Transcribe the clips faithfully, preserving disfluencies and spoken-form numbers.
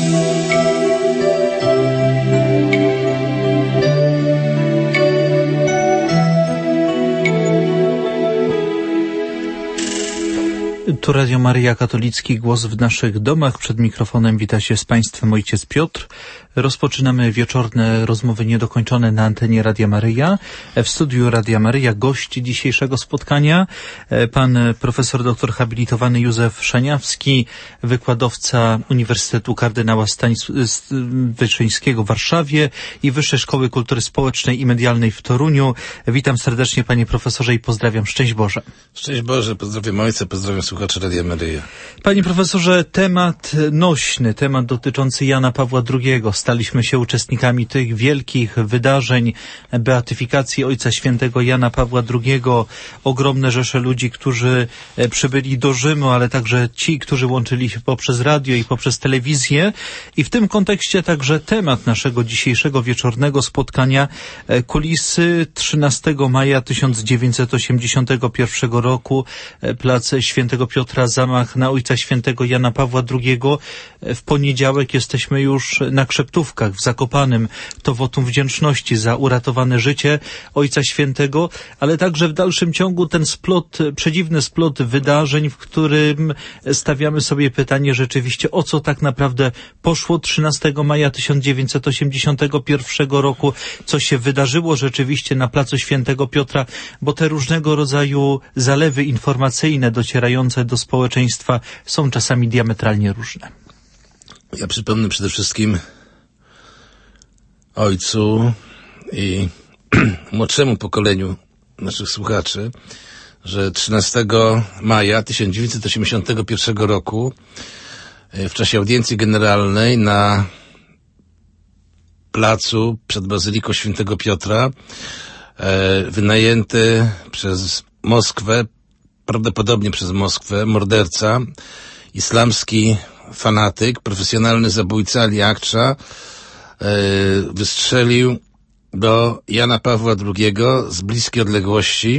Tu Radio Maryja, katolicki głos w naszych domach. Przed mikrofonem wita się z Państwem ojciec Piotr. Rozpoczynamy wieczorne rozmowy niedokończone na antenie Radia Maryja. W studiu Radia Maryja gość dzisiejszego spotkania pan profesor doktor habilitowany Józef Szaniawski, wykładowca Uniwersytetu Kardynała Stanis- Wyszyńskiego w Warszawie i Wyższej Szkoły Kultury Społecznej i Medialnej w Toruniu. Witam serdecznie panie profesorze i pozdrawiam. Szczęść Boże. Szczęść Boże, pozdrawiam ojca, pozdrawiam słuchaczy Radia Maryja. Panie profesorze, temat nośny, temat dotyczący Jana Pawła drugiego. Staliśmy się uczestnikami tych wielkich wydarzeń, beatyfikacji Ojca Świętego Jana Pawła drugiego. Ogromne rzesze ludzi, którzy przybyli do Rzymu, ale także ci, którzy łączyli się poprzez radio i poprzez telewizję. I w tym kontekście także temat naszego dzisiejszego wieczornego spotkania, kulisy trzynastego maja tysiąc dziewięćset osiemdziesiątego pierwszego roku, plac Świętego Piotra, zamach na Ojca Świętego Jana Pawła drugiego. W poniedziałek jesteśmy już na Krzeptówkach, w Zakopanem. To wotum wdzięczności za uratowane życie Ojca Świętego, ale także w dalszym ciągu ten splot, przedziwny splot wydarzeń, w którym stawiamy sobie pytanie rzeczywiście, o co tak naprawdę poszło trzynastego maja tysiąc dziewięćset osiemdziesiątego pierwszego roku, co się wydarzyło rzeczywiście na placu Świętego Piotra, bo te różnego rodzaju zalewy informacyjne docierające do społeczeństwa są czasami diametralnie różne. Ja przypomnę przede wszystkim ojcu i młodszemu pokoleniu naszych słuchaczy, że trzynastego maja tysiąc dziewięćset osiemdziesiątego pierwszego roku w czasie audiencji generalnej na placu przed Bazyliką Świętego Piotra wynajęty przez Moskwę, prawdopodobnie przez Moskwę, morderca, islamski fanatyk, profesjonalny zabójca Ali Akcza wystrzelił do Jana Pawła drugiego z bliskiej odległości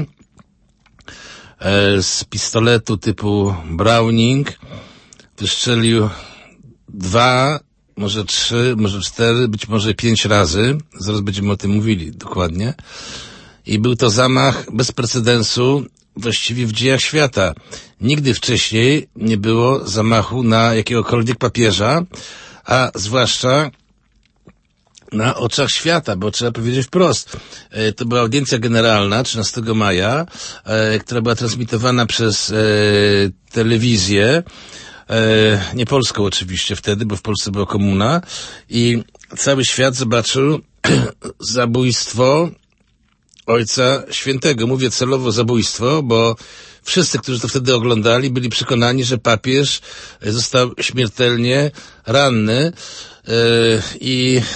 z pistoletu typu Browning. Wystrzelił dwa, może trzy, może cztery, być może pięć razy. Zaraz będziemy o tym mówili dokładnie. I był to zamach bez precedensu właściwie w dziejach świata. Nigdy wcześniej nie było zamachu na jakiegokolwiek papieża, a zwłaszcza na oczach świata, bo trzeba powiedzieć wprost. To była audiencja generalna trzynastego maja, która była transmitowana przez telewizję, nie polską oczywiście wtedy, bo w Polsce była komuna, i cały świat zobaczył zabójstwo Ojca Świętego. Mówię celowo zabójstwo, bo wszyscy, którzy to wtedy oglądali, byli przekonani, że papież został śmiertelnie ranny yy, i yy,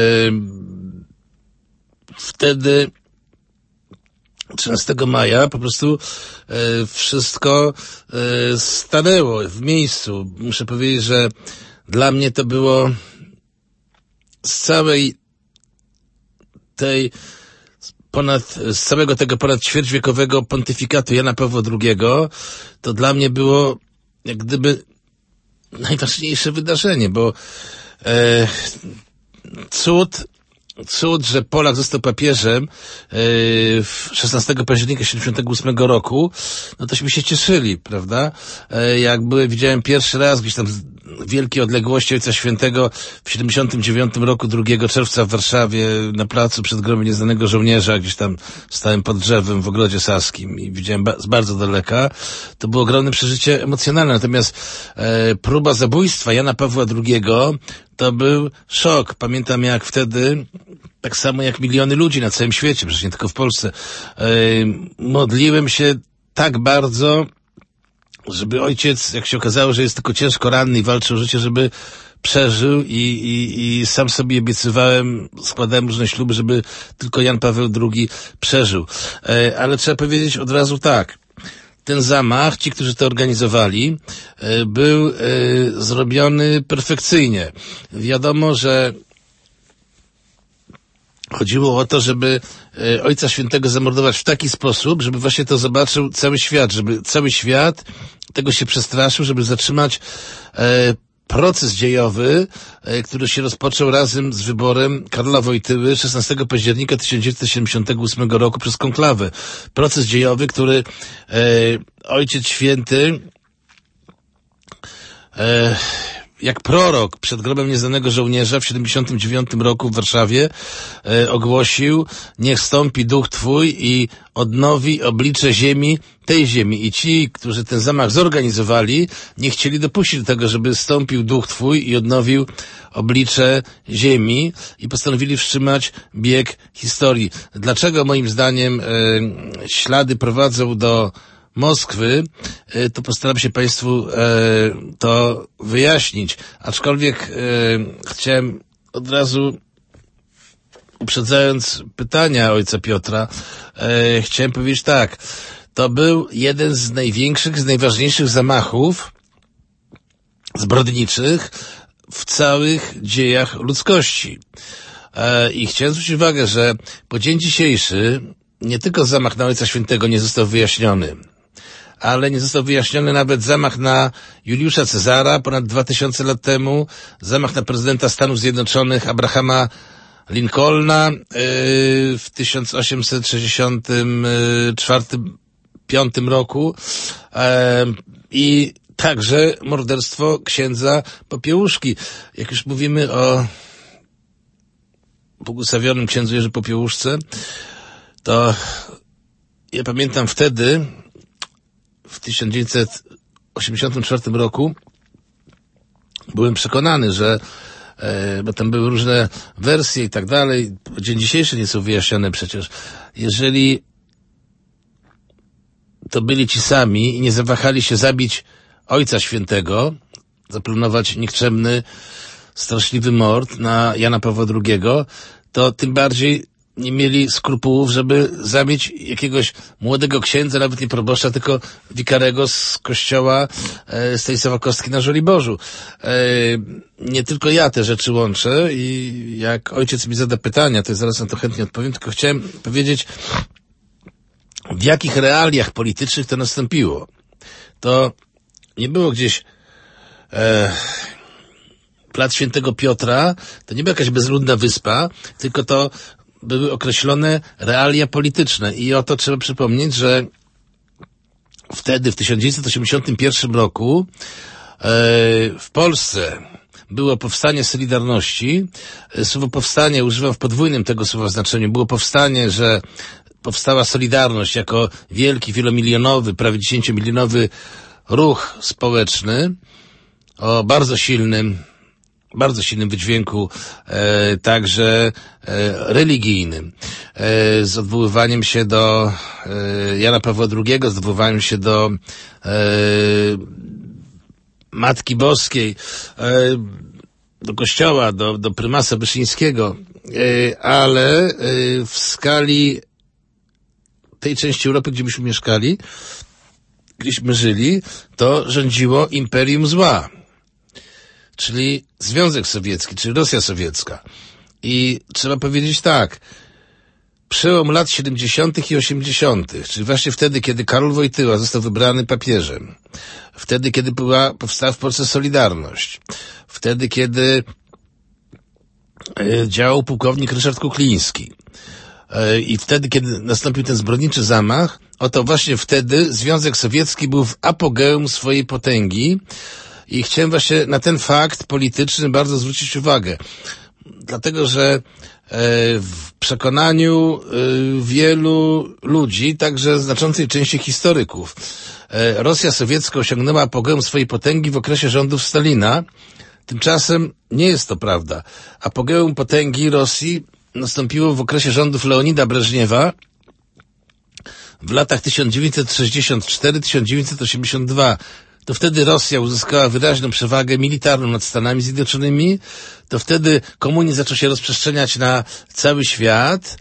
wtedy trzynastego maja po prostu yy, wszystko yy, stanęło w miejscu. Muszę powiedzieć, że dla mnie to było z całej tej ponad, z całego tego ponad ćwierćwiekowego pontyfikatu Jana Pawła drugiego, to dla mnie było jak gdyby najważniejsze wydarzenie, bo e, cud, cud, że Polak został papieżem e, w szesnastego października siedemdziesiątego ósmego roku, no tośmy się cieszyli, prawda? E, jak byłem, widziałem pierwszy raz gdzieś tam z wielkiej odległości Ojca Świętego w siedemdziesiątym dziewiątym roku, drugiego czerwca w Warszawie, na placu przed grobem nieznanego żołnierza, gdzieś tam stałem pod drzewem w Ogrodzie Saskim i widziałem ba- z bardzo daleka. To było ogromne przeżycie emocjonalne, natomiast e, próba zabójstwa Jana Pawła drugiego to był szok. Pamiętam, jak wtedy, tak samo jak miliony ludzi na całym świecie, przecież nie tylko w Polsce, e, modliłem się tak bardzo, żeby ojciec, jak się okazało, że jest tylko ciężko ranny i walczy o życie, żeby przeżył, i, i, i sam sobie obiecywałem, składałem różne śluby, żeby tylko Jan Paweł drugi przeżył. E, ale trzeba powiedzieć od razu tak. Ten zamach, ci, którzy to organizowali, e, był e, zrobiony perfekcyjnie. Wiadomo, że chodziło o to, żeby e, Ojca Świętego zamordować w taki sposób, żeby właśnie to zobaczył cały świat, żeby cały świat tego się przestraszył, żeby zatrzymać e, proces dziejowy, który się rozpoczął razem z wyborem Karola Wojtyły szesnastego października tysiąc dziewięćset siedemdziesiątego ósmego roku przez konklawę. Proces dziejowy, który e, Ojciec Święty e, jak prorok przed grobem nieznanego żołnierza w siedemdziesiątym dziewiątym roku w Warszawie e, ogłosił: niech stąpi duch Twój i odnowi oblicze ziemi, tej ziemi. I ci, którzy ten zamach zorganizowali, nie chcieli dopuścić do tego, żeby stąpił duch Twój i odnowił oblicze ziemi, i postanowili wstrzymać bieg historii. Dlaczego moim zdaniem e, ślady prowadzą do Moskwy, to postaram się Państwu e, to wyjaśnić. Aczkolwiek e, chciałem od razu, uprzedzając pytania ojca Piotra, e, chciałem powiedzieć tak. To był jeden z największych, z najważniejszych zamachów zbrodniczych w całych dziejach ludzkości. E, I chciałem zwrócić uwagę, że po dzień dzisiejszy nie tylko zamach na Ojca Świętego nie został wyjaśniony, ale nie został wyjaśniony nawet zamach na Juliusza Cezara ponad dwa tysiące lat temu, zamach na prezydenta Stanów Zjednoczonych Abrahama Lincolna yy, w tysiąc osiemset sześćdziesiątym czwartym piątym roku yy, i także morderstwo księdza Popiełuszki. Jak już mówimy o błogosławionym księdzu Jerzy Popiełuszce, to ja pamiętam wtedy, w tysiąc dziewięćset osiemdziesiątym czwartym roku, byłem przekonany, że e, bo tam były różne wersje i tak dalej, dzień dzisiejszy nie są wyjaśnione przecież. Jeżeli to byli ci sami i nie zawahali się zabić Ojca Świętego, zaplanować nikczemny, straszliwy mord na Jana Pawła drugiego, to tym bardziej nie mieli skrupułów, żeby zabić jakiegoś młodego księdza, nawet nie proboszcza, tylko wikarego z kościoła e, Stanisława Kostki na Żoliborzu. E, nie tylko ja te rzeczy łączę i jak ojciec mi zada pytania, to ja zaraz na to chętnie odpowiem, tylko chciałem powiedzieć, w jakich realiach politycznych to nastąpiło. To nie było gdzieś e, Plac Świętego Piotra, to nie była jakaś bezludna wyspa, tylko to były określone realia polityczne. I oto trzeba przypomnieć, że wtedy, w tysiąc dziewięćset osiemdziesiątym pierwszym roku e, w Polsce było powstanie Solidarności. Słowo powstanie używam w podwójnym tego słowa znaczeniu. Było powstanie, że powstała Solidarność jako wielki, wielomilionowy, prawie dziesięciomilionowy ruch społeczny o bardzo silnym bardzo silnym wydźwięku, e, także e, religijnym, e, z odwoływaniem się do e, Jana Pawła drugiego, z odwoływaniem się do e, Matki Boskiej, e, do Kościoła, do, do prymasa Wyszyńskiego, e, ale e, w skali tej części Europy, gdzie myśmy mieszkali, gdzieśmy żyli, to rządziło imperium zła, czyli Związek Sowiecki, czyli Rosja Sowiecka. I trzeba powiedzieć tak, przełom lat siedemdziesiątych i osiemdziesiątych, czyli właśnie wtedy, kiedy Karol Wojtyła został wybrany papieżem, wtedy, kiedy była, powstała w Polsce Solidarność, wtedy, kiedy e, działał pułkownik Ryszard Kukliński, e, i wtedy, kiedy nastąpił ten zbrodniczy zamach, oto właśnie wtedy Związek Sowiecki był w apogeum swojej potęgi. I chciałem właśnie na ten fakt polityczny bardzo zwrócić uwagę. Dlatego, że w przekonaniu wielu ludzi, także znaczącej części historyków, Rosja sowiecka osiągnęła apogeum swojej potęgi w okresie rządów Stalina. Tymczasem nie jest to prawda. Apogeum potęgi Rosji nastąpiło w okresie rządów Leonida Breżniewa w latach tysiąc dziewięćset sześćdziesiąt cztery do tysiąc dziewięćset osiemdziesiąt dwa. To wtedy Rosja uzyskała wyraźną przewagę militarną nad Stanami Zjednoczonymi, to wtedy komunizm zaczął się rozprzestrzeniać na cały świat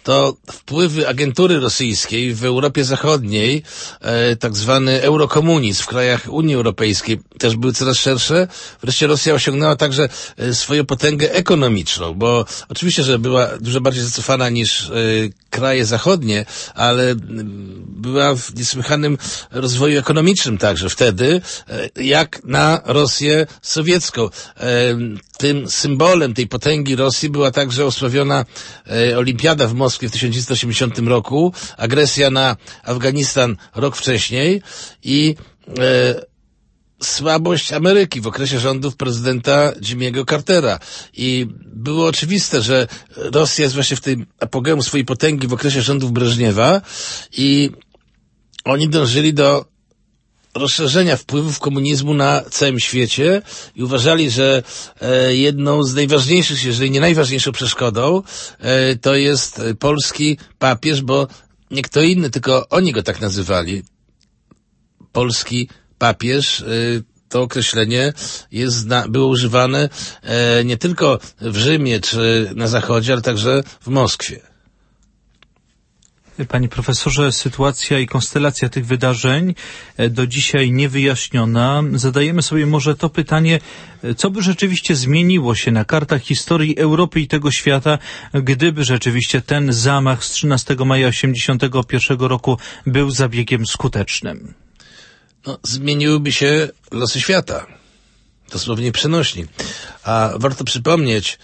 to wpływy agentury rosyjskiej w Europie Zachodniej, e, tak zwany eurokomunizm w krajach Unii Europejskiej też były coraz szersze. Wreszcie Rosja osiągnęła także e, swoją potęgę ekonomiczną, bo oczywiście, że była dużo bardziej zacofana niż e, kraje zachodnie, ale e, była w niesłychanym rozwoju ekonomicznym także wtedy, e, jak na Rosję sowiecką. E, tym symbolem tej potęgi Rosji była także osławiona e, Olimpiada w Moskwie w tysiąc dziewięćset osiemdziesiątym roku, agresja na Afganistan rok wcześniej i e, słabość Ameryki w okresie rządów prezydenta Jimmy'ego Cartera. I było oczywiste, że Rosja jest właśnie w tym apogeum swojej potęgi w okresie rządów Breżniewa i oni dążyli do rozszerzenia wpływów komunizmu na całym świecie i uważali, że e, jedną z najważniejszych, jeżeli nie najważniejszą przeszkodą e, to jest polski papież, bo nie kto inny, tylko oni go tak nazywali. Polski papież, e, to określenie jest zna, było używane e, nie tylko w Rzymie czy na Zachodzie, ale także w Moskwie. Panie profesorze, sytuacja i konstelacja tych wydarzeń do dzisiaj niewyjaśniona. Zadajemy sobie może to pytanie, co by rzeczywiście zmieniło się na kartach historii Europy i tego świata, gdyby rzeczywiście ten zamach z trzynastego maja osiemdziesiątego pierwszego roku był zabiegiem skutecznym? No, zmieniłyby się losy świata. Dosłownie przenośni. A warto przypomnieć,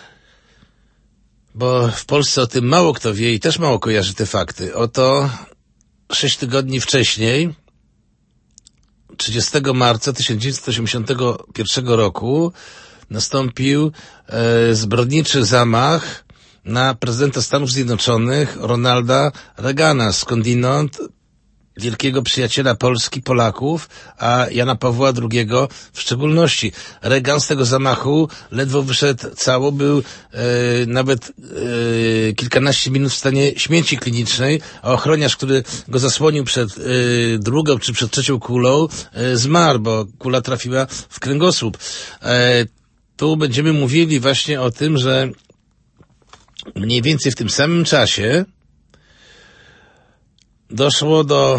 bo w Polsce o tym mało kto wie i też mało kojarzy te fakty. Oto sześć tygodni wcześniej, trzydziestego marca tysiąc dziewięćset osiemdziesiątego pierwszego roku, nastąpił e, zbrodniczy zamach na prezydenta Stanów Zjednoczonych Ronalda Reagana, skądinąd wielkiego przyjaciela Polski, Polaków, a Jana Pawła drugiego w szczególności. Reagan z tego zamachu ledwo wyszedł cało, był e, nawet e, kilkanaście minut w stanie śmierci klinicznej, a ochroniarz, który go zasłonił przed e, drugą czy przed trzecią kulą, e, zmarł, bo kula trafiła w kręgosłup. E, tu będziemy mówili właśnie o tym, że mniej więcej w tym samym czasie doszło do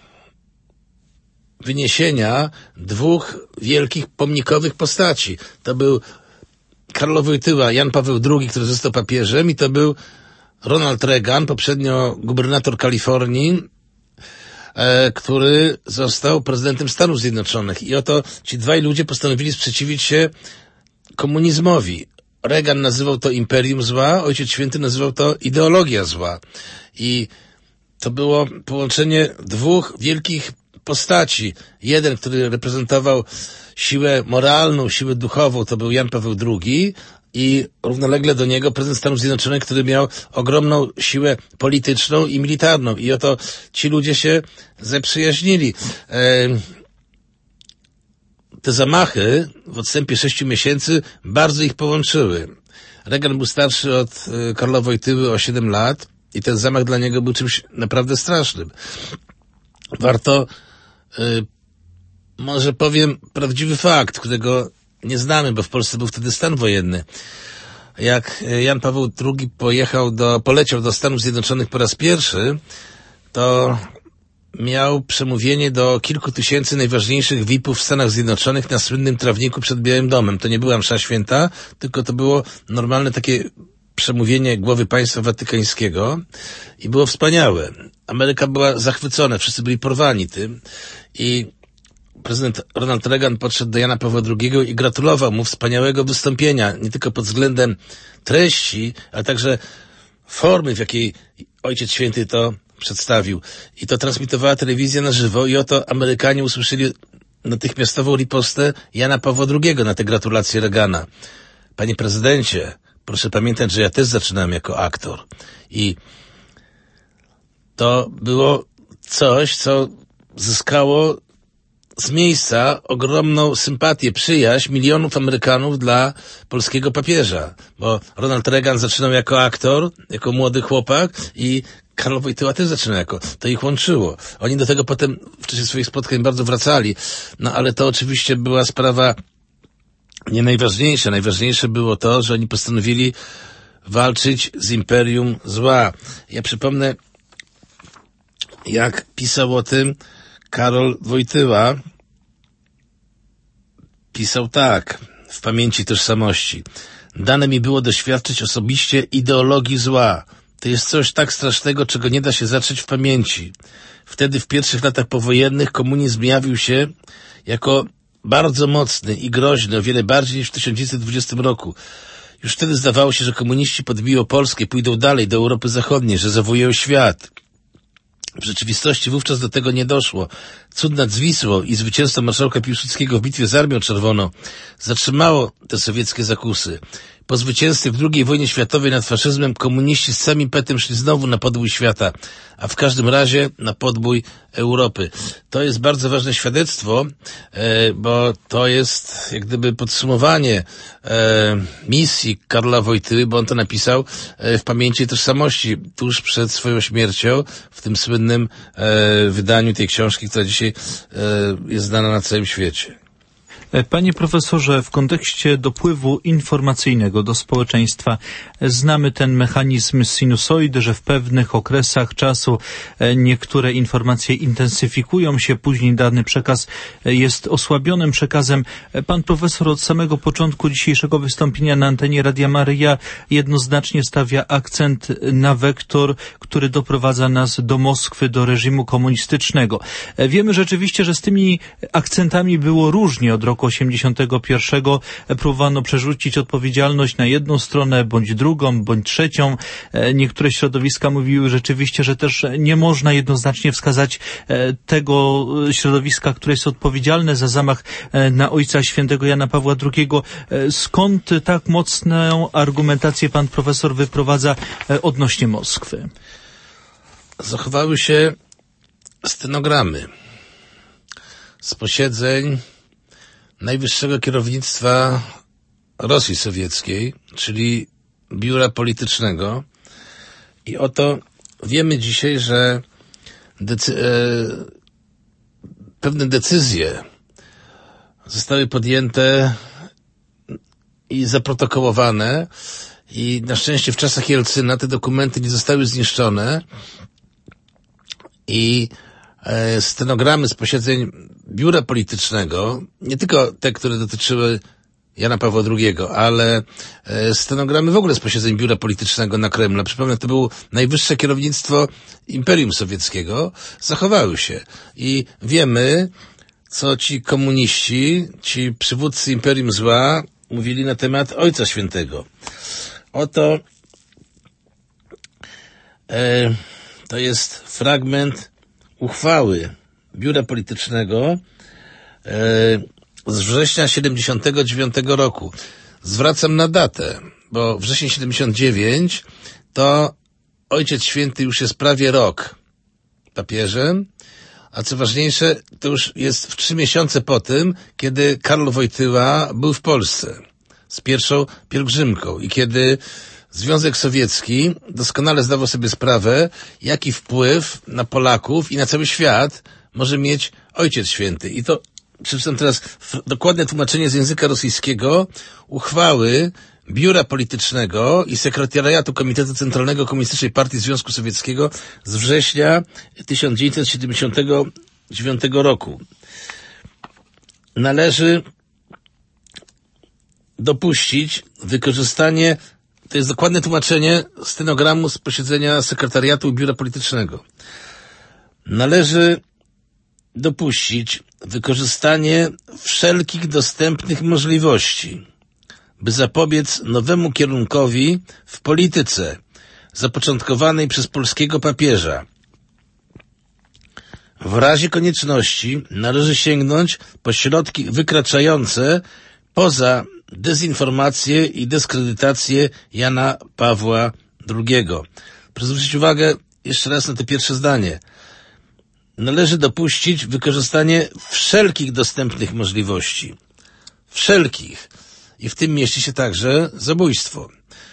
wyniesienia dwóch wielkich pomnikowych postaci. To był Karol Wojtyła, Jan Paweł drugi, który został papieżem, i to był Ronald Reagan, poprzednio gubernator Kalifornii, e, który został prezydentem Stanów Zjednoczonych. I oto ci dwaj ludzie postanowili sprzeciwić się komunizmowi. Reagan nazywał to imperium zła, Ojciec Święty nazywał to ideologia zła. I to było połączenie dwóch wielkich postaci. Jeden, który reprezentował siłę moralną, siłę duchową, to był Jan Paweł drugi, i równolegle do niego prezydent Stanów Zjednoczonych, który miał ogromną siłę polityczną i militarną. I oto ci ludzie się zaprzyjaźnili. E, te zamachy w odstępie sześciu miesięcy bardzo ich połączyły. Reagan był starszy od e, Karola Wojtyły o siedem lat i ten zamach dla niego był czymś naprawdę strasznym. Warto, e, może powiem, prawdziwy fakt, którego nie znamy, bo w Polsce był wtedy stan wojenny. Jak Jan Paweł drugi pojechał do, poleciał do Stanów Zjednoczonych po raz pierwszy, to miał przemówienie do kilku tysięcy najważniejszych V I P-ów w Stanach Zjednoczonych na słynnym trawniku przed Białym Domem. To nie była msza święta, tylko to było normalne takie przemówienie głowy państwa watykańskiego i było wspaniałe. Ameryka była zachwycona, wszyscy byli porwani tym i prezydent Ronald Reagan podszedł do Jana Pawła drugiego i gratulował mu wspaniałego wystąpienia, nie tylko pod względem treści, ale także formy, w jakiej Ojciec Święty to przedstawił. I to transmitowała telewizja na żywo i oto Amerykanie usłyszeli natychmiastową ripostę Jana Pawła drugiego na te gratulacje Reagana. Panie prezydencie, proszę pamiętać, że ja też zaczynałem jako aktor. I to było coś, co zyskało z miejsca ogromną sympatię, przyjaźń milionów Amerykanów dla polskiego papieża, bo Ronald Reagan zaczynał jako aktor, jako młody chłopak i Karol Wojtyła też zaczynał jako, to ich łączyło. Oni do tego potem w czasie swoich spotkań bardzo wracali, no ale to oczywiście była sprawa nie najważniejsza. Najważniejsze było to, że oni postanowili walczyć z imperium zła. Ja przypomnę, jak pisał o tym Karol Wojtyła. Pisał tak, w Pamięci tożsamości. Dane mi było doświadczyć osobiście ideologii zła. To jest coś tak strasznego, czego nie da się zatrzeć w pamięci. Wtedy w pierwszych latach powojennych komunizm jawił się jako bardzo mocny i groźny, o wiele bardziej niż w tysiąc dziewięćset dwudziestym roku. Już wtedy zdawało się, że komuniści podbiją Polskę, pójdą dalej do Europy Zachodniej, że zawojują świat. W rzeczywistości wówczas do tego nie doszło. Cud nad Wisłą i zwycięstwo marszałka Piłsudskiego w bitwie z Armią Czerwoną zatrzymało te sowieckie zakusy. Po zwycięstwie w drugiej wojnie światowej nad faszyzmem komuniści z całym impetem szli znowu na podbój świata, a w każdym razie na podbój Europy. To jest bardzo ważne świadectwo, bo to jest jak gdyby podsumowanie misji Karola Wojtyły, bo on to napisał w Pamięci tożsamości tuż przed swoją śmiercią, w tym słynnym wydaniu tej książki, która dzisiaj jest znana na całym świecie. Panie profesorze, w kontekście dopływu informacyjnego do społeczeństwa znamy ten mechanizm sinusoidy, że w pewnych okresach czasu niektóre informacje intensyfikują się, później dany przekaz jest osłabionym przekazem. Pan profesor od samego początku dzisiejszego wystąpienia na antenie Radia Maryja jednoznacznie stawia akcent na wektor, który doprowadza nas do Moskwy, do reżimu komunistycznego. Wiemy rzeczywiście, że z tymi akcentami było różnie od roku osiemdziesiątego pierwszego. Próbowano przerzucić odpowiedzialność na jedną stronę, bądź drugą, bądź trzecią. Niektóre środowiska mówiły rzeczywiście, że też nie można jednoznacznie wskazać tego środowiska, które jest odpowiedzialne za zamach na Ojca Świętego Jana Pawła drugiego. Skąd tak mocną argumentację pan profesor wyprowadza odnośnie Moskwy? Zachowały się stenogramy z posiedzeń najwyższego kierownictwa Rosji Sowieckiej, czyli biura politycznego. I oto wiemy dzisiaj, że decy- e, pewne decyzje zostały podjęte i zaprotokołowane i na szczęście w czasach Jelcyna te dokumenty nie zostały zniszczone i e, stenogramy z posiedzeń biura politycznego, nie tylko te, które dotyczyły Jana Pawła drugiego, ale e, stenogramy w ogóle z posiedzeń biura politycznego na Kremlu, przypomnę, to było najwyższe kierownictwo Imperium Sowieckiego, zachowały się. I wiemy, co ci komuniści, ci przywódcy Imperium Zła mówili na temat Ojca Świętego. Oto e, to jest fragment uchwały biura politycznego e, z września siedemdziesiątego dziewiątego roku. Zwracam na datę, bo wrzesień siedemdziesiąt dziewięć to Ojciec Święty już jest prawie rok papieżem, a co ważniejsze, to już jest w trzy miesiące po tym, kiedy Karol Wojtyła był w Polsce z pierwszą pielgrzymką i kiedy Związek Sowiecki doskonale zdawał sobie sprawę, jaki wpływ na Polaków i na cały świat może mieć Ojciec Święty. I to przeczytam teraz dokładne tłumaczenie z języka rosyjskiego uchwały Biura Politycznego i Sekretariatu Komitetu Centralnego Komunistycznej Partii Związku Sowieckiego z września tysiąc dziewięćset siedemdziesiątego dziewiątego roku. Należy dopuścić wykorzystanie, to jest dokładne tłumaczenie stenogramu z posiedzenia Sekretariatu Biura Politycznego. Należy dopuścić wykorzystanie wszelkich dostępnych możliwości, by zapobiec nowemu kierunkowi w polityce zapoczątkowanej przez polskiego papieża. W razie konieczności należy sięgnąć po środki wykraczające poza dezinformację i dyskredytację Jana Pawła drugiego. Proszę zwrócić uwagę jeszcze raz na to pierwsze zdanie. Należy dopuścić wykorzystanie wszelkich dostępnych możliwości. Wszelkich. I w tym mieści się także zabójstwo.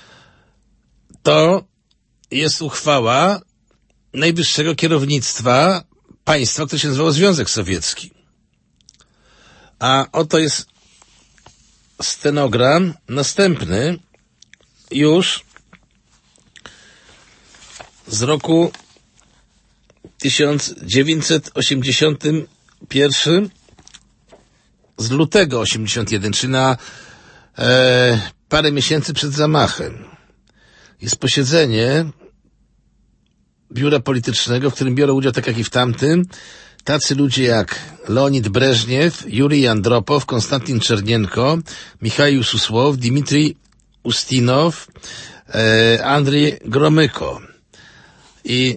To jest uchwała najwyższego kierownictwa państwa, które się nazywało Związek Sowiecki. A oto jest stenogram następny już z roku tysiąc dziewięćset osiemdziesiątego pierwszego, z lutego osiemdziesiątego pierwszego, czyli na e, parę miesięcy przed zamachem. Jest posiedzenie biura politycznego, w którym biorą udział, tak jak i w tamtym, tacy ludzie jak Leonid Breżniew, Jurij Andropow, Konstantin Czernienko, Michaił Susłow, Dmitrij Ustinow, e, Andrzej Gromyko. I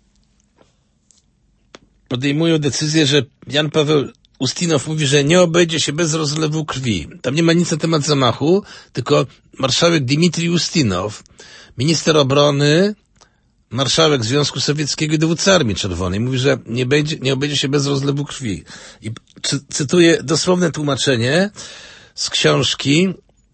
podejmują decyzję, że Jan Paweł Ustinow mówi, że nie obejdzie się bez rozlewu krwi. Tam nie ma nic na temat zamachu, tylko marszałek Dmitrij Ustinow, minister obrony, marszałek Związku Sowieckiego i dowódca Armii Czerwonej mówi, że nie, będzie, nie obejdzie się bez rozlewu krwi. I cy, cytuję dosłowne tłumaczenie z książki,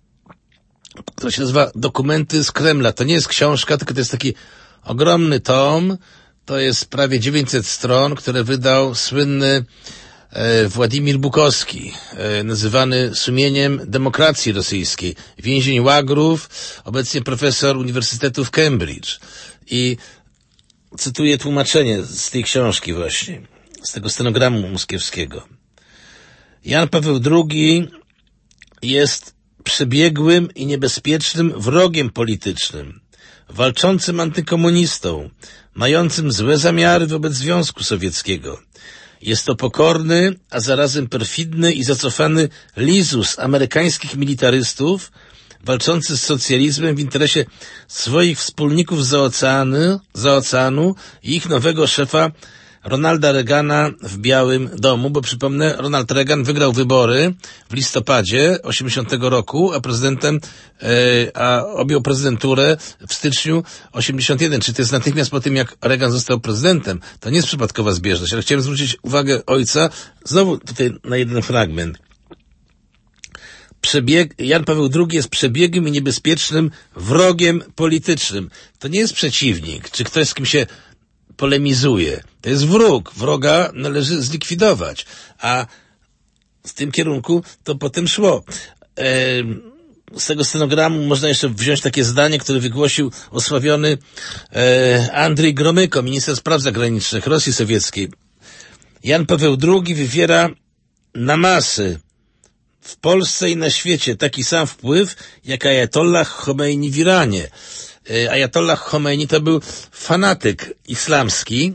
która się nazywa Dokumenty z Kremla. To nie jest książka, tylko to jest taki ogromny tom, to jest prawie dziewięćset stron, które wydał słynny e, Władimir Bukowski, e, nazywany sumieniem demokracji rosyjskiej, więzień łagrów, obecnie profesor Uniwersytetu w Cambridge. I cytuję tłumaczenie z tej książki właśnie, z tego stenogramu moskiewskiego. Jan Paweł drugi jest przebiegłym i niebezpiecznym wrogiem politycznym, walczącym antykomunistą, mającym złe zamiary wobec Związku Sowieckiego. Jest to pokorny, a zarazem perfidny i zacofany lizus amerykańskich militarystów, walczący z socjalizmem w interesie swoich wspólników za oceanu, za oceanu i ich nowego szefa Ronalda Reagana w Białym Domu, bo przypomnę, Ronald Reagan wygrał wybory w listopadzie osiemdziesiątego roku, a prezydentem, e, a objął prezydenturę w styczniu osiemdziesiątego pierwszego, czyli to jest natychmiast po tym, jak Reagan został prezydentem. To nie jest przypadkowa zbieżność, ale chciałem zwrócić uwagę ojca, znowu tutaj na jeden fragment. Przebieg, Jan Paweł drugi jest przebiegłym i niebezpiecznym wrogiem politycznym. To nie jest przeciwnik, czy ktoś, z kim się polemizuje. To jest wróg. Wroga należy zlikwidować. A w tym kierunku to potem szło. Z tego stenogramu można jeszcze wziąć takie zdanie, które wygłosił osławiony Andrzej Gromyko, minister spraw zagranicznych Rosji Sowieckiej. Jan Paweł drugi wywiera na masy w Polsce i na świecie taki sam wpływ, jak Ajatollah Chomeini w Iranie. Ajatollah Chomeini to był fanatyk islamski.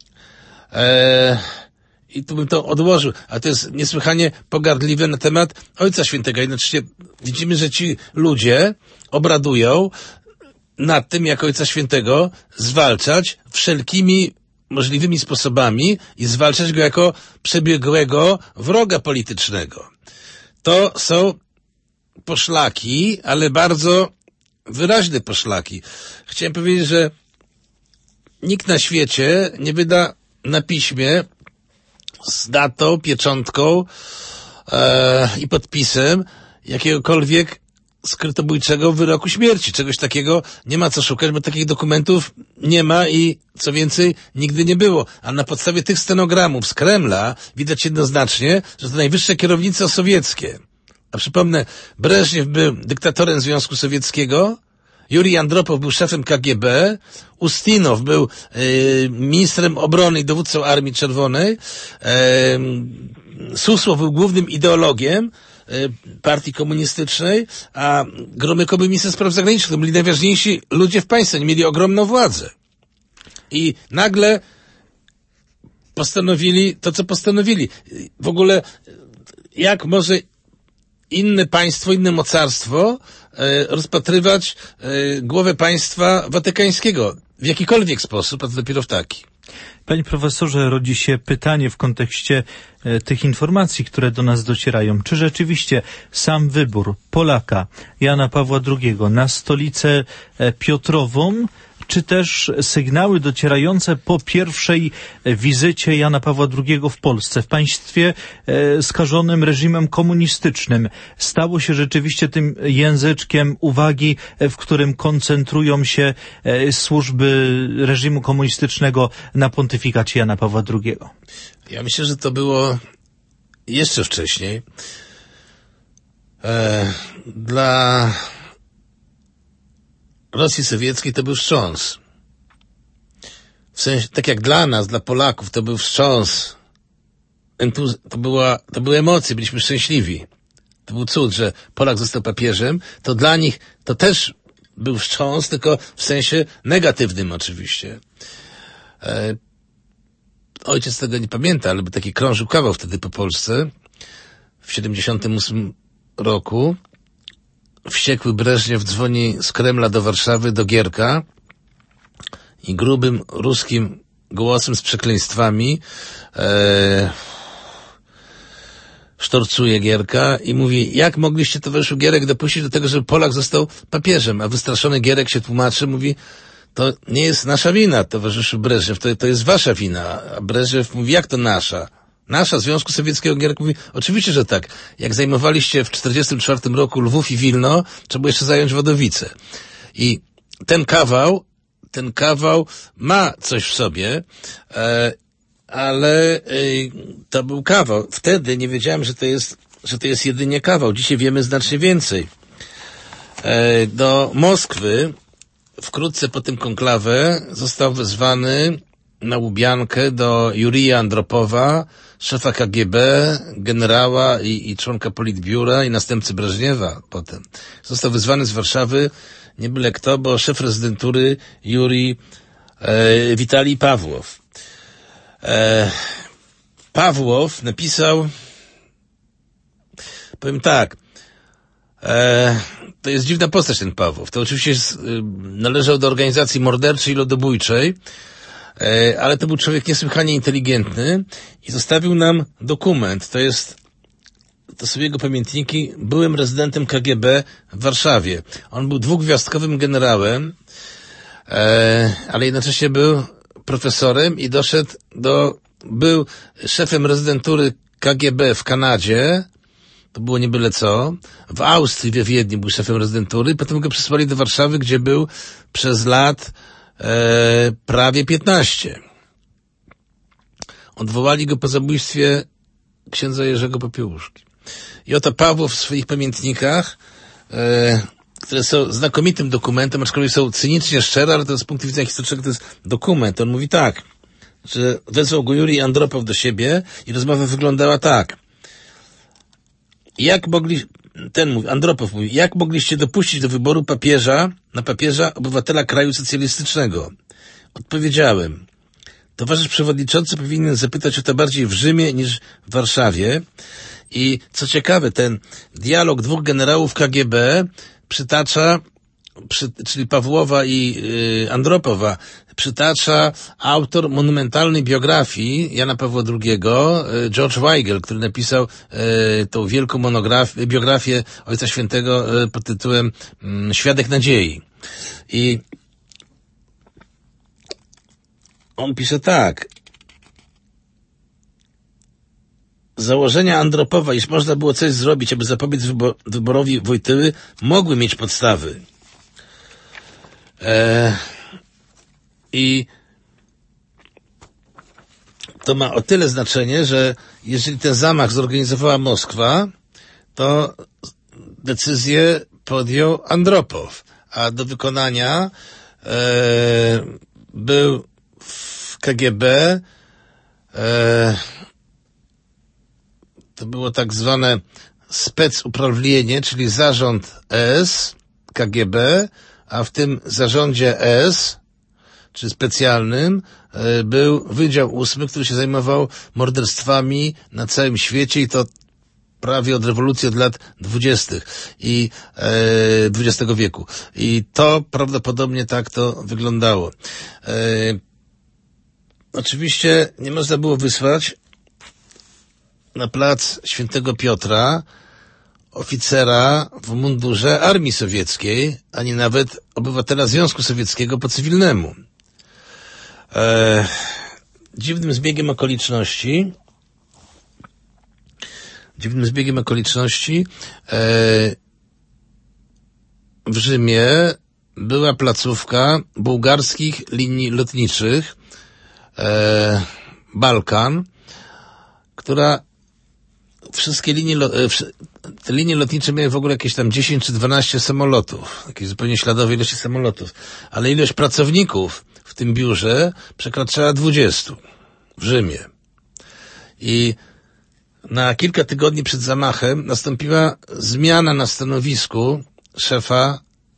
Eee, I tu bym to odłożył. A to jest niesłychanie pogardliwe na temat Ojca Świętego. Jednocześnie widzimy, że ci ludzie obradują nad tym, jak Ojca Świętego zwalczać wszelkimi możliwymi sposobami i zwalczać go jako przebiegłego wroga politycznego. To są poszlaki, ale bardzo wyraźne poszlaki. Chciałem powiedzieć, że nikt na świecie nie wyda na piśmie z datą, pieczątką e, i podpisem jakiegokolwiek skrytobójczego wyroku śmierci. Czegoś takiego nie ma co szukać, bo takich dokumentów nie ma i co więcej nigdy nie było. A na podstawie tych stenogramów z Kremla widać jednoznacznie, że to najwyższe kierownictwo sowieckie. A przypomnę, Breżniew był dyktatorem Związku Sowieckiego, Jurij Andropow był szefem K G B, Ustinow był y, ministrem obrony i dowódcą Armii Czerwonej, y, Susłow był głównym ideologiem y, partii komunistycznej, a Gromyko był ministrem spraw zagranicznych. To byli najważniejsi ludzie w państwie, oni mieli ogromną władzę. I nagle postanowili to, co postanowili. W ogóle jak może inne państwo, inne mocarstwo e, rozpatrywać e, głowę państwa watykańskiego w jakikolwiek sposób, a to dopiero w taki. Panie profesorze, rodzi się pytanie w kontekście e, tych informacji, które do nas docierają. Czy rzeczywiście sam wybór Polaka, Jana Pawła drugiego na stolicę e, Piotrową, czy też sygnały docierające po pierwszej wizycie Jana Pawła drugiego w Polsce, w państwie e, skażonym reżimem komunistycznym, stało się rzeczywiście tym języczkiem uwagi, w którym koncentrują się e, służby reżimu komunistycznego na pontyfikacie Jana Pawła drugiego? Ja myślę, że to było jeszcze wcześniej. E, dla Rosji Sowieckiej to był wstrząs. w sensie, tak jak dla nas, dla Polaków, to był wstrząs, entuz- to była, to były emocje, byliśmy szczęśliwi. To był cud, że Polak został papieżem, to dla nich to też był wstrząs, tylko w sensie negatywnym oczywiście. E, ojciec tego nie pamięta, ale by taki krążył kawał wtedy po Polsce. W siedemdziesiątym ósmym roku wściekły Breżniew dzwoni z Kremla do Warszawy, do Gierka i grubym ruskim głosem z przekleństwami e, sztorcuje Gierka i mówi, jak mogliście, towarzyszu Gierek, dopuścić do tego, żeby Polak został papieżem? A wystraszony Gierek się tłumaczy, mówi, to nie jest nasza wina, towarzyszu Breżniew, to, to jest wasza wina. A Breżniew mówi, jak to nasza? Nasza, Związku Sowieckiego. Gierek mówi, oczywiście, że tak. Jak zajmowaliście w czterdziestym czwartym roku Lwów i Wilno, trzeba było jeszcze zająć Wadowice. I ten kawał, ten kawał ma coś w sobie, e, ale e, to był kawał. Wtedy nie wiedziałem, że to jest, że to jest jedynie kawał. Dzisiaj wiemy znacznie więcej. E, do Moskwy wkrótce po tym konklawę został wezwany na Łubiankę do Jurija Andropowa, szefa K G B, generała i, i członka Politbiura i następcy Breżniewa potem. Został wezwany z Warszawy nie byle kto, bo szef rezydentury Jurij e, Witalij Pawłow. E, Pawłow napisał, powiem tak, e, to jest dziwna postać ten Pawłow. To oczywiście jest, y, należał do organizacji morderczej i ludobójczej, e, ale to był człowiek niesłychanie inteligentny i zostawił nam dokument. To jest, to są jego pamiętniki. Byłem rezydentem K G B w Warszawie. On był dwugwiazdkowym generałem, e, ale jednocześnie był profesorem i doszedł do, był szefem rezydentury K G B w Kanadzie. To było nie byle co. W Austrii, we Wiedniu był szefem rezydentury. Potem go przysłali do Warszawy, gdzie był przez lat e, prawie piętnaście. Odwołali go po zabójstwie księdza Jerzego Popiełuszki. I oto Pawłow w swoich pamiętnikach, e, które są znakomitym dokumentem, aczkolwiek są cynicznie szczere, ale to z punktu widzenia historycznego to jest dokument. On mówi tak, że wezwał go Jurij Andropow do siebie i rozmowa wyglądała tak. Jak mogli, ten mówi, Andropow mówi, jak mogliście dopuścić do wyboru papieża, na papieża obywatela kraju socjalistycznego? Odpowiedziałem, towarzysz przewodniczący powinien zapytać o to bardziej w Rzymie niż w Warszawie. I co ciekawe, ten dialog dwóch generałów K G B przytacza, przy, czyli Pawłowa i y, Andropowa, przytacza autor monumentalnej biografii Jana Pawła drugiego, y, George Weigel, który napisał y, tą wielką monografię, biografię Ojca Świętego y, pod tytułem y, Świadek Nadziei. I on pisze tak. Założenia Andropowa, iż można było coś zrobić, aby zapobiec wybor- wyborowi Wojtyły, mogły mieć podstawy. E, I to ma o tyle znaczenie, że jeżeli ten zamach zorganizowała Moskwa, to decyzję podjął Andropow, a do wykonania e, był w K G B e, to było tak zwane specuprawlenie, czyli zarząd S, K G B, a w tym zarządzie S, czy specjalnym, był Wydział Ósmy, który się zajmował morderstwami na całym świecie i to prawie od rewolucji, od lat dwudziestych i e, dwudziestego wieku. I to prawdopodobnie tak to wyglądało. E, oczywiście nie można było wysłać na plac Świętego Piotra oficera w mundurze Armii Sowieckiej, ani nawet obywatela Związku Sowieckiego po cywilnemu. E, dziwnym zbiegiem okoliczności dziwnym zbiegiem okoliczności e, w Rzymie była placówka bułgarskich linii lotniczych e, Balkan, która wszystkie linie, te linie lotnicze miały w ogóle jakieś tam dziesięć czy dwanaście samolotów, jakieś zupełnie śladowe ilości samolotów, ale ilość pracowników w w tym biurze przekraczała dwudziestu w Rzymie. I na kilka tygodni przed zamachem nastąpiła zmiana na stanowisku szefa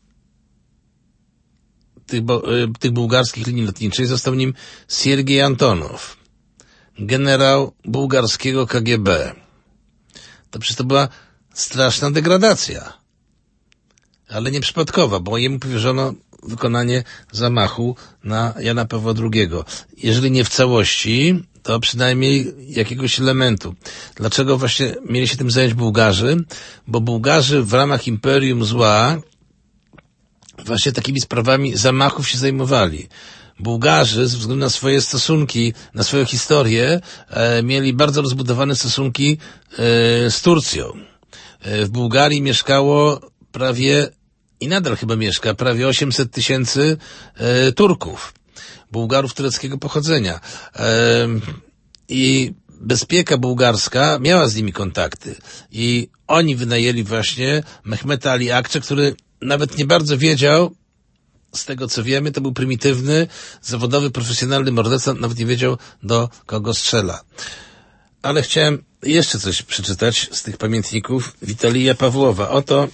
tych, tych bułgarskich linii lotniczych. Został nim Siergiej Antonow, generał bułgarskiego K G B. To przecież to była straszna degradacja. Ale nieprzypadkowa, bo jemu powierzono wykonanie zamachu na Jana Pawła drugiego. Jeżeli nie w całości, to przynajmniej jakiegoś elementu. Dlaczego właśnie mieli się tym zająć Bułgarzy? Bo Bułgarzy w ramach Imperium Zła właśnie takimi sprawami zamachów się zajmowali. Bułgarzy ze względu na swoje stosunki, na swoją historię, e, mieli bardzo rozbudowane stosunki e, z Turcją. E, w Bułgarii mieszkało prawie, i nadal chyba mieszka, prawie osiemset tysięcy e, Turków, Bułgarów tureckiego pochodzenia. E, I bezpieka bułgarska miała z nimi kontakty. I oni wynajęli właśnie Mehmeta Ali Akcze, który nawet nie bardzo wiedział, z tego co wiemy, to był prymitywny, zawodowy, profesjonalny morderca, nawet nie wiedział, do kogo strzela. Ale chciałem jeszcze coś przeczytać z tych pamiętników Witalija Pawłowa. Oto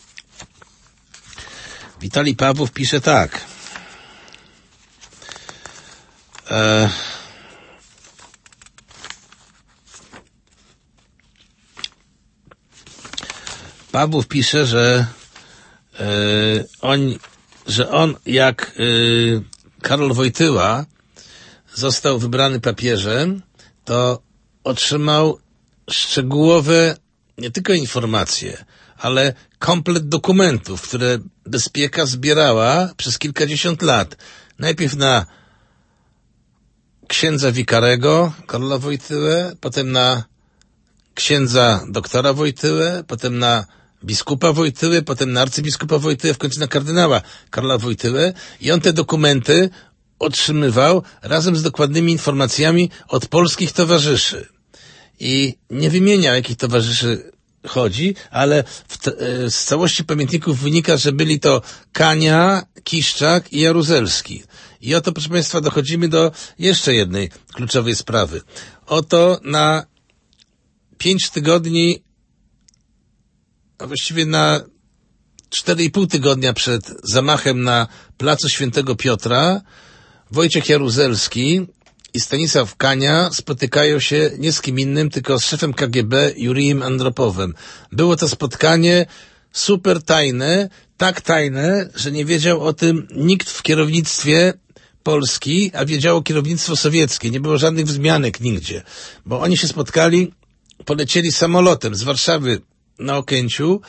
Witalij Pawłow pisze tak. E... Pawłow pisze, że e... on, że on jak e... Karol Wojtyła został wybrany papieżem, to otrzymał szczegółowe nie tylko informacje, ale komplet dokumentów, które bezpieka zbierała przez kilkadziesiąt lat. Najpierw na księdza wikarego Karola Wojtyłę, potem na księdza doktora Wojtyłę, potem na biskupa Wojtyłę, potem na arcybiskupa Wojtyłę, w końcu na kardynała Karola Wojtyłę, i on te dokumenty otrzymywał razem z dokładnymi informacjami od polskich towarzyszy. I nie wymieniał, jakich towarzyszy chodzi, ale w te, z całości pamiętników wynika, że byli to Kania, Kiszczak i Jaruzelski. I oto, proszę Państwa, dochodzimy do jeszcze jednej kluczowej sprawy. Oto na pięć tygodni, a właściwie na cztery i pół tygodnia przed zamachem na placu Świętego Piotra, Wojciech Jaruzelski i Stanisław Kania spotykają się nie z kim innym, tylko z szefem K G B Jurijem Andropowem. Było to spotkanie super tajne, tak tajne, że nie wiedział o tym nikt w kierownictwie Polski, a wiedziało kierownictwo sowieckie. Nie było żadnych wzmianek nigdzie, bo oni się spotkali, polecieli samolotem z Warszawy na Okęciu,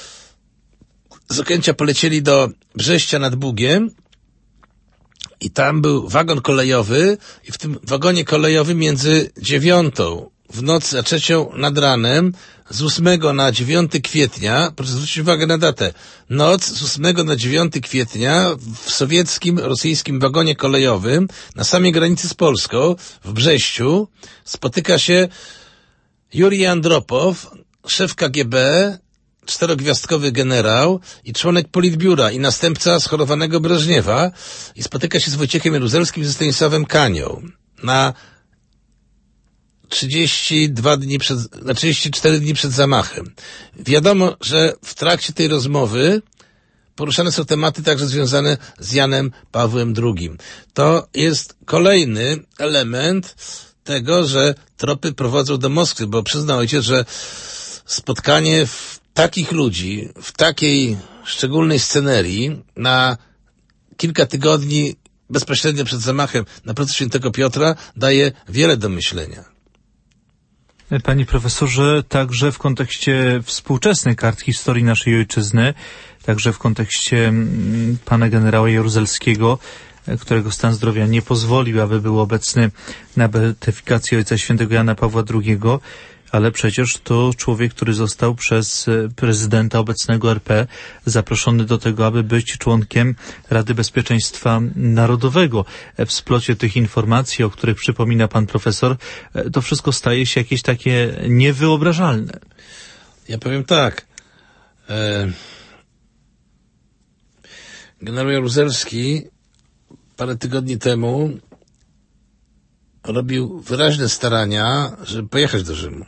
z Okęcia polecieli do Brześcia nad Bugiem, i tam był wagon kolejowy i w tym wagonie kolejowym między dziewiątą w nocy a trzecią nad ranem z ósmego na dziewiątego kwietnia, proszę zwrócić uwagę na datę, noc z ósmego na dziewiątego kwietnia w sowieckim, rosyjskim wagonie kolejowym na samej granicy z Polską, w Brześciu, spotyka się Jurij Andropow, szef K G B, czterogwiazdkowy generał i członek Politbiura i następca schorowanego Breżniewa, i spotyka się z Wojciechem Jaruzelskim i ze Stanisławem Kanią na trzydzieści dwa dni przed, na trzydzieści cztery dni przed zamachem. Wiadomo, że w trakcie tej rozmowy poruszane są tematy także związane z Janem Pawłem drugim. To jest kolejny element tego, że tropy prowadzą do Moskwy, bo przyzna ojciec, że spotkanie w takich ludzi, w takiej szczególnej scenerii na kilka tygodni bezpośrednio przed zamachem na placu Świętego Piotra daje wiele do myślenia. Panie profesorze, także w kontekście współczesnej kart historii naszej ojczyzny, także w kontekście pana generała Jaruzelskiego, którego stan zdrowia nie pozwolił, aby był obecny na beatyfikacji Ojca Świętego Jana Pawła drugiego, ale przecież to człowiek, który został przez prezydenta obecnego R P zaproszony do tego, aby być członkiem Rady Bezpieczeństwa Narodowego. W splocie tych informacji, o których przypomina pan profesor, to wszystko staje się jakieś takie niewyobrażalne. Ja powiem tak. E... Generał Jaruzelski parę tygodni temu robił wyraźne starania, żeby pojechać do Rzymu.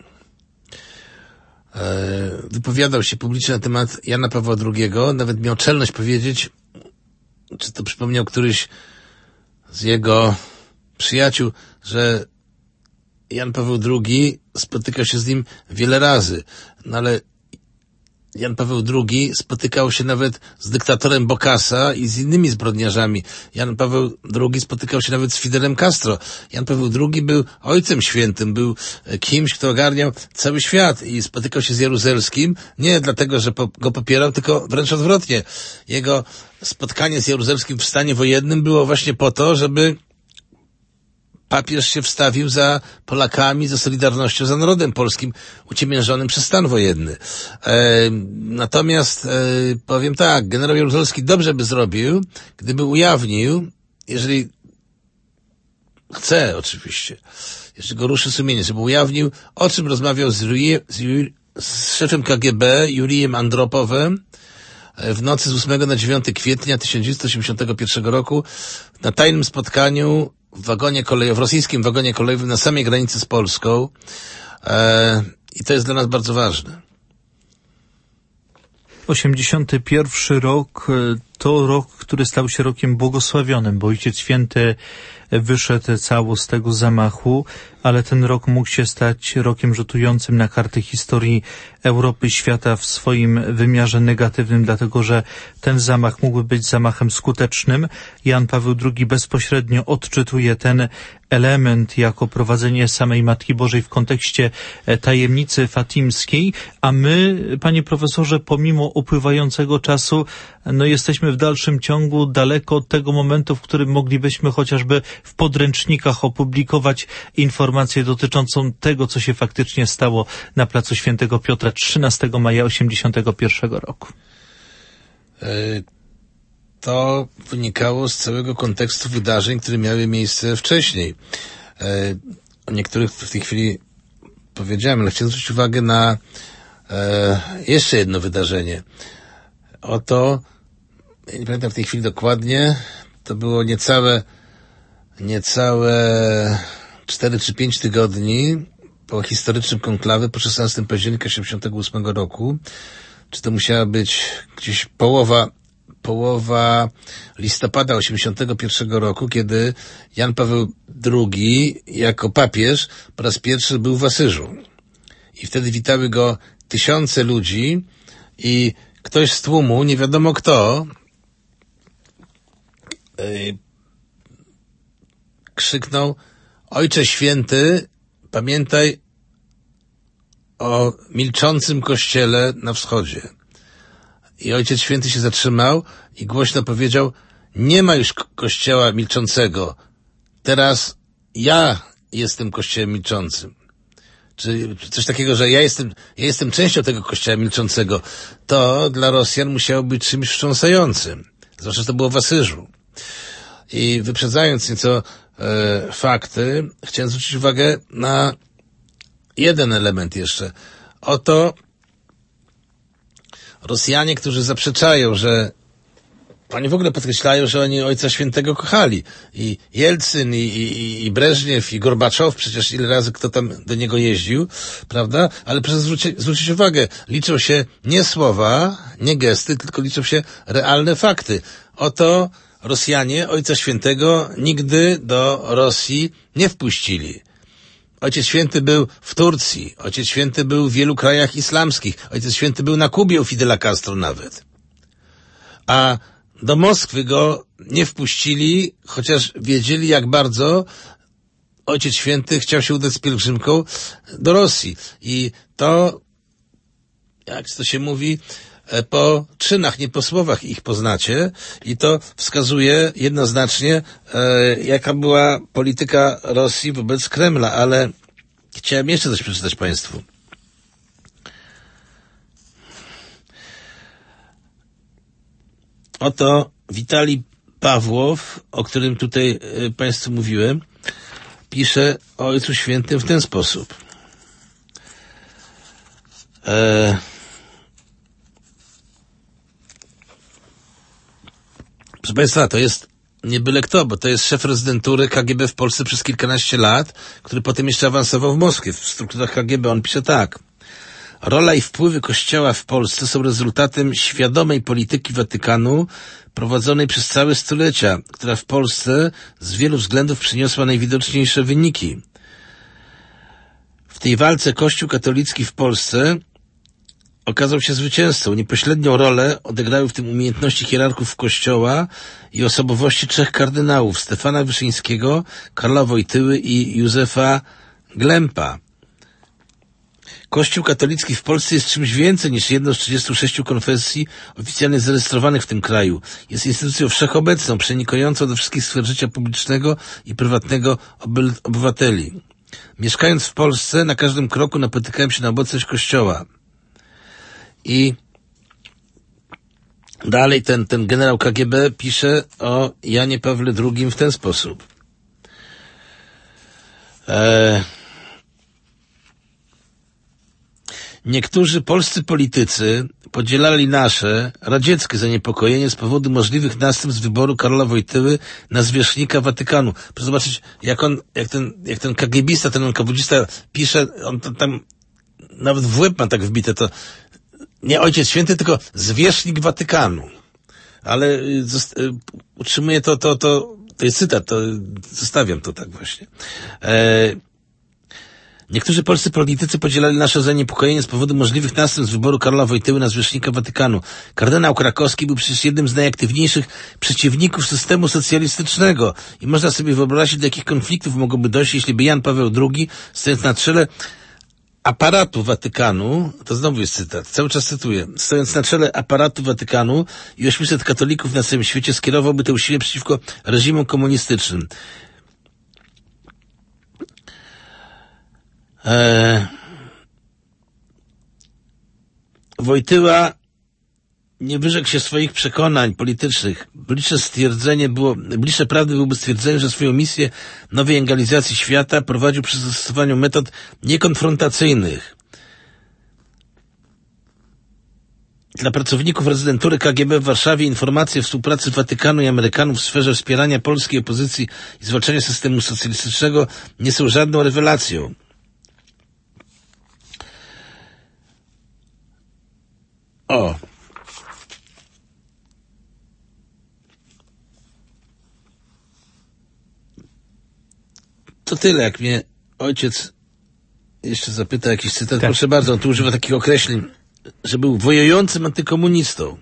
Wypowiadał się publicznie na temat Jana Pawła drugiego, nawet miał czelność powiedzieć, czy to przypomniał któryś z jego przyjaciół, że Jan Paweł drugi spotykał się z nim wiele razy, no ale Jan Paweł drugi spotykał się nawet z dyktatorem Bokassa i z innymi zbrodniarzami. Jan Paweł drugi spotykał się nawet z Fidelem Castro. Jan Paweł drugi był ojcem świętym, był kimś, kto ogarniał cały świat i spotykał się z Jaruzelskim nie dlatego, że go popierał, tylko wręcz odwrotnie. Jego spotkanie z Jaruzelskim w stanie wojennym było właśnie po to, żeby papież się wstawił za Polakami, za Solidarnością, za narodem polskim uciemiężonym przez stan wojenny. E, natomiast e, powiem tak, generał Jaruzelski dobrze by zrobił, gdyby ujawnił, jeżeli chce oczywiście, jeżeli go ruszy sumienie, żeby ujawnił, o czym rozmawiał z, Jurije, z, Jur, z szefem K G B, Jurijem Andropowem, w nocy z ósmego na dziewiąty kwietnia tysiąc dziewięćset osiemdziesiątego pierwszego roku na tajnym spotkaniu w wagonie kolejowym, w rosyjskim wagonie kolejowym na samej granicy z Polską. E, I to jest dla nas bardzo ważne. osiemdziesiąty pierwszy rok to rok, który stał się rokiem błogosławionym, bo Ojciec Święty wyszedł cało z tego zamachu, ale ten rok mógł się stać rokiem rzutującym na karty historii Europy, świata w swoim wymiarze negatywnym, dlatego że ten zamach mógłby być zamachem skutecznym. Jan Paweł drugi bezpośrednio odczytuje ten element jako prowadzenie samej Matki Bożej w kontekście tajemnicy fatimskiej, a my, panie profesorze, pomimo upływającego czasu, no jesteśmy w dalszym ciągu daleko od tego momentu, w którym moglibyśmy chociażby w podręcznikach opublikować informację dotyczącą tego, co się faktycznie stało na placu Świętego Piotra trzynastego maja osiemdziesiątego pierwszego roku. To wynikało z całego kontekstu wydarzeń, które miały miejsce wcześniej. O niektórych w tej chwili powiedziałem, ale chciałem zwrócić uwagę na jeszcze jedno wydarzenie. Oto, ja nie pamiętam w tej chwili dokładnie, to było niecałe niecałe cztery czy pięć tygodni po historycznym konklawie po szesnastego października siedemdziesiątego ósmego roku. Czy to musiała być gdzieś połowa połowa listopada osiemdziesiątego pierwszego roku, kiedy Jan Paweł drugi jako papież po raz pierwszy był w Asyżu. I wtedy witały go tysiące ludzi i ktoś z tłumu, nie wiadomo kto, yy, krzyknął: Ojcze Święty, pamiętaj o milczącym kościele na wschodzie. I Ojciec Święty się zatrzymał i głośno powiedział: nie ma już kościoła milczącego. Teraz ja jestem kościołem milczącym. Czy coś takiego, że ja jestem, ja jestem częścią tego kościoła milczącego. To dla Rosjan musiało być czymś wstrząsającym. Zwłaszcza, że to było w Asyżu. I wyprzedzając nieco e, fakty, chciałem zwrócić uwagę na jeden element jeszcze. Oto Rosjanie, którzy zaprzeczają, że oni w ogóle podkreślają, że oni Ojca Świętego kochali. I Jelcyn, i, i, i Breżniew, i Gorbaczow, przecież ile razy kto tam do niego jeździł, prawda? Ale proszę zwrócić, zwrócić uwagę, liczą się nie słowa, nie gesty, tylko liczą się realne fakty. Oto Rosjanie Ojca Świętego nigdy do Rosji nie wpuścili. Ojciec Święty był w Turcji, Ojciec Święty był w wielu krajach islamskich, Ojciec Święty był na Kubie u Fidela Castro nawet. A do Moskwy go nie wpuścili, chociaż wiedzieli, jak bardzo Ojciec Święty chciał się udać z pielgrzymką do Rosji. I to, jak to się mówi, po czynach, nie po słowach ich poznacie. I to wskazuje jednoznacznie, e, jaka była polityka Rosji wobec Kremla. Ale chciałem jeszcze coś przeczytać Państwu. Oto Witalij Pawłow, o którym tutaj e, Państwu mówiłem, pisze o Ojcu Świętym w ten sposób. E, Proszę Państwa, to jest nie byle kto, bo to jest szef rezydentury K G B w Polsce przez kilkanaście lat, który potem jeszcze awansował w Moskwie, w strukturach K G B. On pisze tak. Rola i wpływy Kościoła w Polsce są rezultatem świadomej polityki Watykanu prowadzonej przez całe stulecia, która w Polsce z wielu względów przyniosła najwidoczniejsze wyniki. W tej walce Kościół katolicki w Polsce okazał się zwycięzcą. Niepośrednią rolę odegrały w tym umiejętności hierarchów Kościoła i osobowości trzech kardynałów, Stefana Wyszyńskiego, Karla Wojtyły i Józefa Glempa. Kościół katolicki w Polsce jest czymś więcej niż jedną z trzydziestu sześciu konfesji oficjalnie zarejestrowanych w tym kraju. Jest instytucją wszechobecną, przenikającą do wszystkich sfer życia publicznego i prywatnego oby- obywateli. Mieszkając w Polsce, na każdym kroku napotykałem się na obecność Kościoła. I dalej ten, ten generał K G B pisze o Janie Pawle drugim w ten sposób. Eee... Niektórzy polscy politycy podzielali nasze, radzieckie zaniepokojenie z powodu możliwych następstw wyboru Karola Wojtyły na zwierzchnika Watykanu. Proszę zobaczyć, jak on, jak ten, jak ten kagiebista, ten onkowodzista pisze, on to tam nawet w łeb ma tak wbite to, nie Ojciec Święty, tylko zwierzchnik Watykanu. Ale y, y, utrzymuję to, to, to, to jest cytat, to zostawiam to tak właśnie. E, Niektórzy polscy politycy podzielali nasze zaniepokojenie z powodu możliwych następstw wyboru Karola Wojtyły na zwierzchnika Watykanu. Kardynał Krakowski był przecież jednym z najaktywniejszych przeciwników systemu socjalistycznego i można sobie wyobrazić, do jakich konfliktów mogłoby dojść, jeśli by Jan Paweł drugi, stojąc na czele aparatu Watykanu, to znowu jest cytat, cały czas cytuję, stojąc na czele aparatu Watykanu i osiemset katolików na całym świecie skierowałby te usiłki przeciwko reżimom komunistycznym. Eee, Wojtyła nie wyrzekł się swoich przekonań politycznych. Bliższe stwierdzenie było, bliższe prawdy byłoby stwierdzenie, że swoją misję nowej ewangelizacji świata prowadził przy zastosowaniu metod niekonfrontacyjnych. Dla pracowników rezydentury K G B w Warszawie informacje o współpracy Watykanu i Amerykanów w sferze wspierania polskiej opozycji i zwalczania systemu socjalistycznego nie są żadną rewelacją. O. To tyle, jak mnie ojciec jeszcze zapyta jakiś cytat. Tak. Proszę bardzo, on tu używa takich określeń, że był wojującym antykomunistą.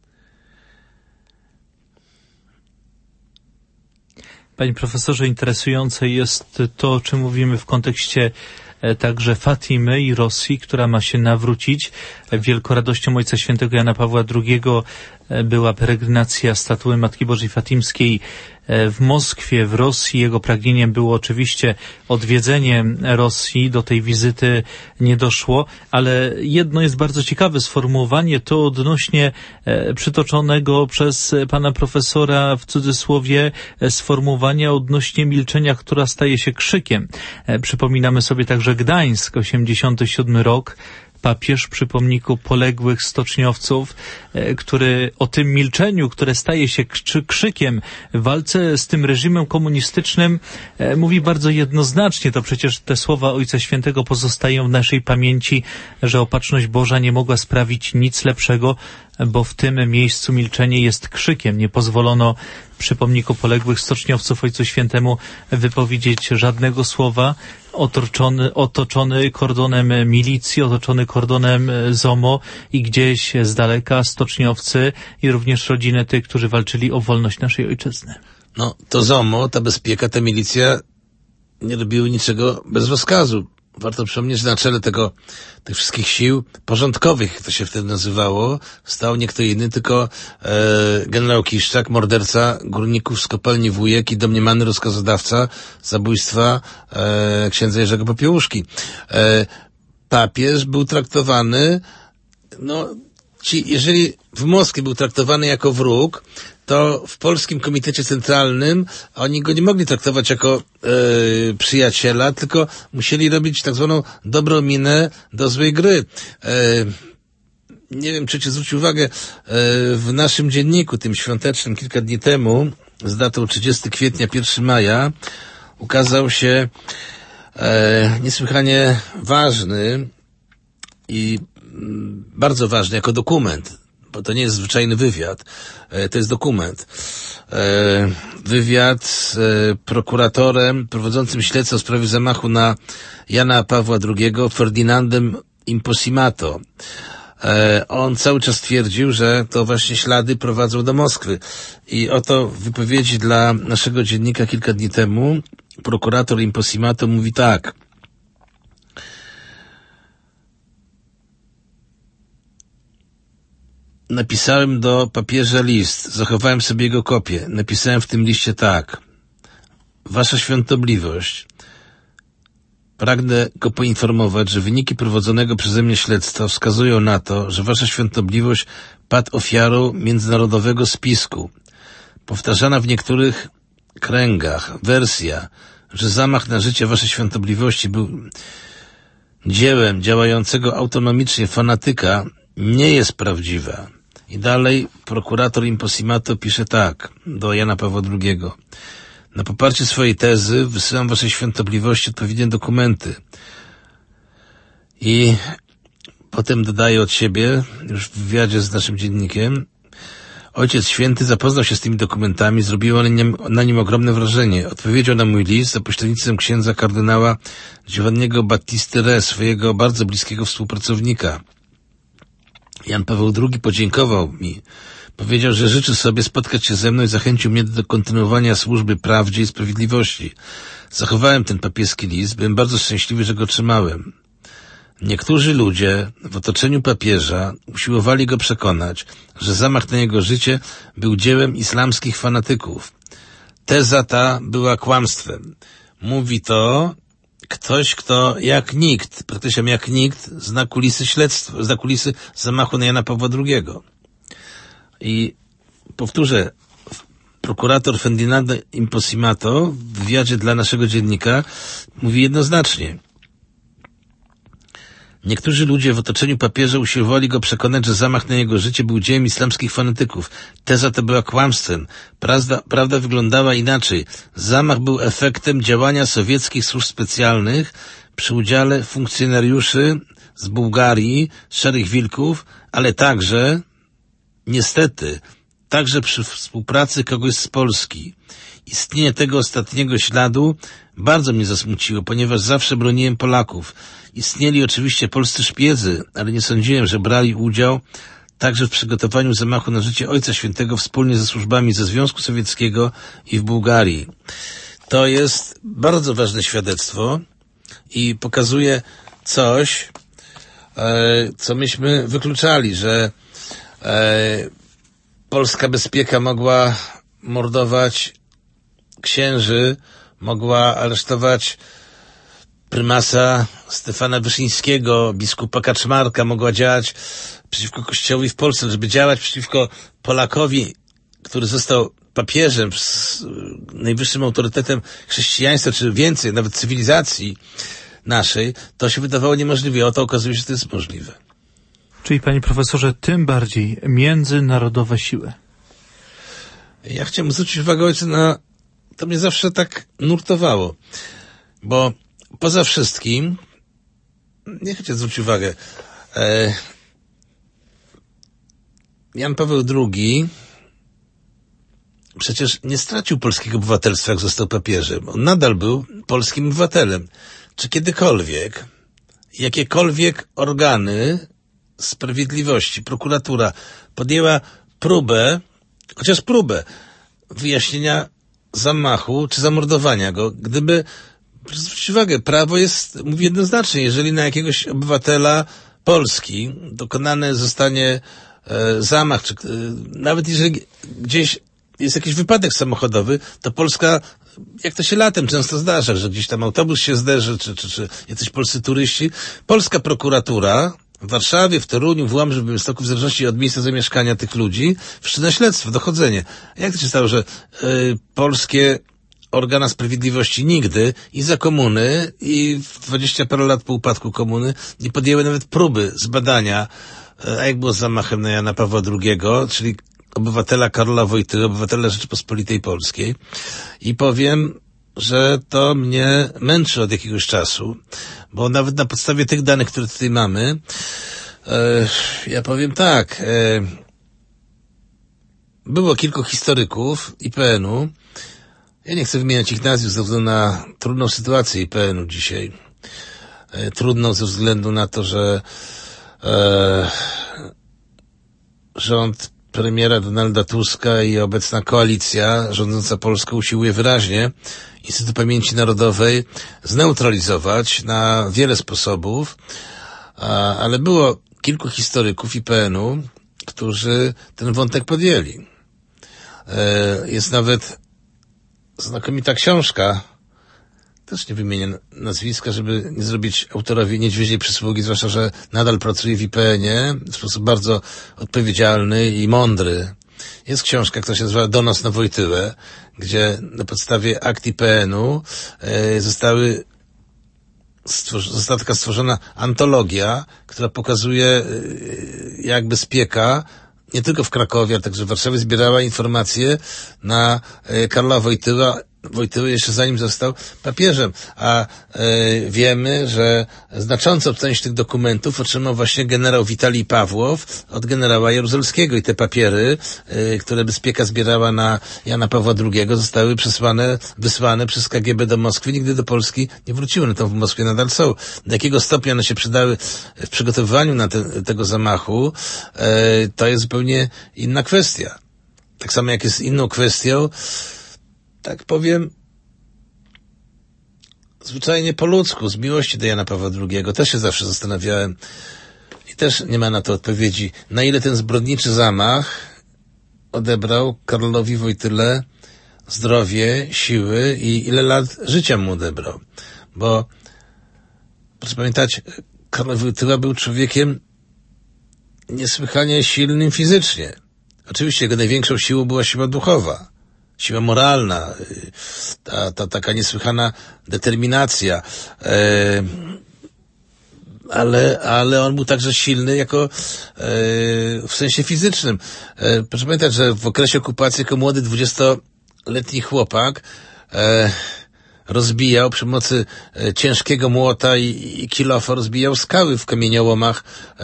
Panie profesorze, interesujące jest to, o czym mówimy w kontekście także Fatimy i Rosji, która ma się nawrócić. Wielką radością Ojca Świętego Jana Pawła drugiego była peregrinacja statuły Matki Bożej Fatimskiej w Moskwie, w Rosji. Jego pragnieniem było oczywiście odwiedzenie Rosji. Do tej wizyty nie doszło, ale jedno jest bardzo ciekawe sformułowanie, to odnośnie przytoczonego przez pana profesora w cudzysłowie sformułowania odnośnie milczenia, która staje się krzykiem. Przypominamy sobie także Gdańsk, osiemdziesiąty siódmy rok. Papież przy pomniku poległych stoczniowców, który o tym milczeniu, które staje się krzykiem w walce z tym reżimem komunistycznym, mówi bardzo jednoznacznie. To przecież te słowa Ojca Świętego pozostają w naszej pamięci, że Opatrzność Boża nie mogła sprawić nic lepszego, bo w tym miejscu milczenie jest krzykiem. Nie pozwolono przy pomniku poległych stoczniowców Ojcu Świętemu wypowiedzieć żadnego słowa. Otoczony, otoczony kordonem milicji, otoczony kordonem ZOMO i gdzieś z daleka stoczniowcy i również rodziny tych, którzy walczyli o wolność naszej ojczyzny. No, to ZOMO, ta bezpieka, ta milicja nie robiły niczego bez rozkazu. Warto przypomnieć, że na czele tego, tych wszystkich sił porządkowych, jak to się wtedy nazywało, stał nie kto inny, tylko e, generał Kiszczak, morderca górników z kopalni Wujek i domniemany rozkazodawca zabójstwa e, księdza Jerzego Popiełuszki. E, papież był traktowany, no, ci, jeżeli w Moskwie był traktowany jako wróg, to w Polskim Komitecie Centralnym oni go nie mogli traktować jako e, przyjaciela, tylko musieli robić tak zwaną dobrą minę do złej gry. E, nie wiem, czy cię zwrócił uwagę, e, w naszym dzienniku, tym świątecznym, kilka dni temu, z datą trzydziestego kwietnia, pierwszego maja ukazał się e, niesłychanie ważny i mm, bardzo ważny jako dokument, bo to nie jest zwyczajny wywiad, e, to jest dokument. E, wywiad z e, prokuratorem prowadzącym śledztwo w sprawie zamachu na Jana Pawła drugiego, Ferdinandem Imposimato. E, on cały czas twierdził, że to właśnie ślady prowadzą do Moskwy. I oto w wypowiedzi dla naszego dziennika kilka dni temu prokurator Imposimato mówi tak. Napisałem do papieża list, zachowałem sobie jego kopię. Napisałem w tym liście tak. Wasza świątobliwość, pragnę go poinformować, że wyniki prowadzonego przeze mnie śledztwa wskazują na to, że wasza świątobliwość padł ofiarą międzynarodowego spisku. Powtarzana w niektórych kręgach wersja, że zamach na życie waszej świątobliwości był dziełem działającego autonomicznie fanatyka, nie jest prawdziwa. I dalej prokurator Imposimato pisze tak do Jana Pawła drugiego. Na poparcie swojej tezy wysyłam waszej świątobliwości odpowiednie dokumenty. I potem dodaje od siebie, już w wywiadzie z naszym dziennikiem, Ojciec Święty zapoznał się z tymi dokumentami, zrobiło na nim, na nim ogromne wrażenie. Odpowiedział na mój list za pośrednictwem księdza kardynała Giovanniego Battisty Re, swojego bardzo bliskiego współpracownika. Jan Paweł drugi podziękował mi. Powiedział, że życzy sobie spotkać się ze mną i zachęcił mnie do kontynuowania służby prawdzie i sprawiedliwości. Zachowałem ten papieski list, byłem bardzo szczęśliwy, że go otrzymałem. Niektórzy ludzie w otoczeniu papieża usiłowali go przekonać, że zamach na jego życie był dziełem islamskich fanatyków. Teza ta była kłamstwem. Mówi to ktoś, kto jak nikt, praktycznie jak nikt, zna kulisy śledztwa, zna kulisy zamachu na Jana Pawła drugiego. I powtórzę, prokurator Ferdinando Imposimato w wywiadzie dla naszego dziennika mówi jednoznacznie. Niektórzy ludzie w otoczeniu papieża usiłowali go przekonać, że zamach na jego życie był dziełem islamskich fanatyków. Teza ta była kłamstwem. Prawda, prawda wyglądała inaczej. Zamach był efektem działania sowieckich służb specjalnych przy udziale funkcjonariuszy z Bułgarii, Szarych Wilków, ale także, niestety, także przy współpracy kogoś z Polski. Istnienie tego ostatniego śladu bardzo mnie zasmuciło, ponieważ zawsze broniłem Polaków. Istnieli oczywiście polscy szpiedzy, ale nie sądziłem, że brali udział także w przygotowaniu zamachu na życie Ojca Świętego wspólnie ze służbami ze Związku Sowieckiego i w Bułgarii. To jest bardzo ważne świadectwo i pokazuje coś, e, co myśmy wykluczali, że e, polska bezpieka mogła mordować księży, mogła aresztować prymasa Stefana Wyszyńskiego, biskupa Kaczmarka, mogła działać przeciwko Kościołowi w Polsce, żeby działać przeciwko Polakowi, który został papieżem, z najwyższym autorytetem chrześcijaństwa, czy więcej, nawet cywilizacji naszej, to się wydawało niemożliwe. Oto okazuje się, że to jest możliwe. Czyli, panie profesorze, tym bardziej międzynarodowe siły. Ja chciałem zwrócić uwagę ojca na... To mnie zawsze tak nurtowało, bo poza wszystkim, nie chcę zwrócić uwagę, e, Jan Paweł drugi przecież nie stracił polskiego obywatelstwa, jak został papieżem. On nadal był polskim obywatelem. Czy kiedykolwiek jakiekolwiek organy sprawiedliwości, prokuratura podjęła próbę, chociaż próbę wyjaśnienia zamachu czy zamordowania go, gdyby, zwróćcie uwagę, prawo jest, mówi jednoznacznie, jeżeli na jakiegoś obywatela Polski dokonany zostanie e, zamach, czy e, nawet jeżeli gdzieś jest jakiś wypadek samochodowy, to Polska, jak to się latem często zdarza, że gdzieś tam autobus się zderzy, czy, czy, czy jacyś polscy turyści, polska prokuratura w Warszawie, w Toruniu, w Łomży, w Białymstoku, w zależności od miejsca zamieszkania tych ludzi, wszczyna śledztwo, dochodzenie. Jak to się stało, że y, polskie organa sprawiedliwości nigdy i za komuny, i w dwadzieścia parę lat po upadku komuny nie podjęły nawet próby zbadania, y, a jak było z zamachem na Jana Pawła drugiego, czyli obywatela Karola Wojtyły, obywatela Rzeczypospolitej Polskiej i powiem, że to mnie męczy od jakiegoś czasu, bo nawet na podstawie tych danych, które tutaj mamy, e, ja powiem tak, e, było kilku historyków I P N u, ja nie chcę wymieniać ich nazwisk ze względu na trudną sytuację I P N u dzisiaj. E, trudną ze względu na to, że e, rząd premiera Donalda Tuska i obecna koalicja rządząca Polską usiłuje wyraźnie Instytut Pamięci Narodowej zneutralizować na wiele sposobów, a, ale było kilku historyków I P N u, którzy ten wątek podjęli. E, jest nawet znakomita książka, też nie wymienię nazwiska, żeby nie zrobić autorowi niedźwiedziej przysługi, zwłaszcza, że nadal pracuje w I P N ie w sposób bardzo odpowiedzialny i mądry. Jest książka, która się nazywa Donos na Wojtyłę, gdzie na podstawie akt I P N u e, zostały stworzy, została taka stworzona antologia, która pokazuje, e, jak bezpieka nie tylko w Krakowie, ale także w Warszawie zbierała informacje na e, Karola Wojtyła, Wojtyły jeszcze zanim został papieżem, a e, wiemy, że znaczącą część tych dokumentów otrzymał właśnie generał Witalij Pawłow od generała Jaruzelskiego i te papiery, e, które bezpieka zbierała na Jana Pawła drugiego, zostały przesłane, wysłane przez K G B do Moskwy, nigdy do Polski nie wróciły, no to w Moskwie nadal są. Do jakiego stopnia one się przydały w przygotowywaniu na te, tego zamachu, e, to jest zupełnie inna kwestia. Tak samo jak jest inną kwestią, tak powiem, zwyczajnie po ludzku, z miłości do Jana Pawła drugiego, też się zawsze zastanawiałem i też nie ma na to odpowiedzi, na ile ten zbrodniczy zamach odebrał Karolowi Wojtyle zdrowie, siły i ile lat życia mu odebrał. Bo, proszę pamiętać, Karol Wojtyła był człowiekiem niesłychanie silnym fizycznie. Oczywiście jego największą siłą była siła duchowa. Siła moralna, ta, ta taka niesłychana determinacja, e, ale, ale on był także silny jako e, w sensie fizycznym. E, proszę pamiętać, że w okresie okupacji jako młody dwudziestoletni chłopak e, rozbijał przy pomocy e, ciężkiego młota i, i kilofa, rozbijał skały w kamieniołomach, e,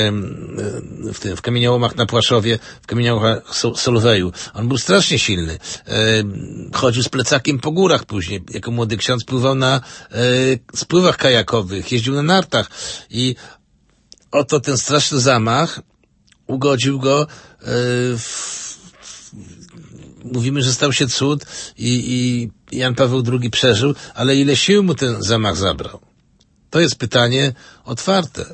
w, tym, w kamieniołomach na Płaszowie, w kamieniołomach Solweju. On był strasznie silny. E, chodził z plecakiem po górach później. Jako młody ksiądz pływał na e, spływach kajakowych, jeździł na nartach i oto ten straszny zamach ugodził go e, w Mówimy, że stał się cud i, i Jan Paweł drugi przeżył, ale ile sił mu ten zamach zabrał? To jest pytanie otwarte.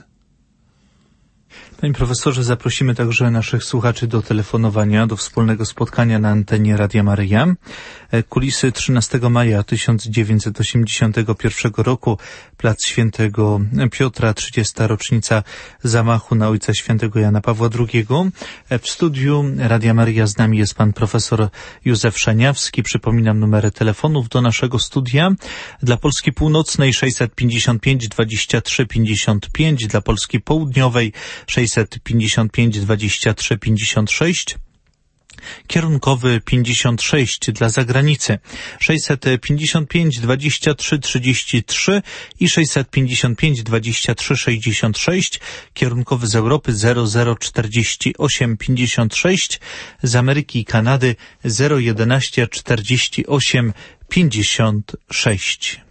Panie profesorze, zaprosimy także naszych słuchaczy do telefonowania, do wspólnego spotkania na antenie Radia Maryja. Kulisy trzynastego maja tysiąc dziewięćset osiemdziesiątego pierwszego roku, Plac Świętego Piotra, trzydziesta rocznica zamachu na Ojca Świętego Jana Pawła drugiego. W studiu Radia Maryja z nami jest pan profesor Józef Szaniawski. Przypominam numery telefonów do naszego studia. Dla Polski Północnej sześćset pięćdziesiąt pięć dwadzieścia trzy pięćdziesiąt pięć, dla Polski Południowej sześćset pięćdziesiąt pięć dwadzieścia trzy pięćdziesiąt sześć. Kierunkowy pięćdziesiąt sześć dla zagranicy, sześćset pięćdziesiąt pięć dwadzieścia trzy trzydzieści trzy i sześćset pięćdziesiąt pięć dwadzieścia trzy sześćdziesiąt sześć, kierunkowy z Europy zero zero czterdzieści osiem pięćdziesiąt sześć, z Ameryki i Kanady zero jedenaście czterdzieści osiem pięćdziesiąt sześć.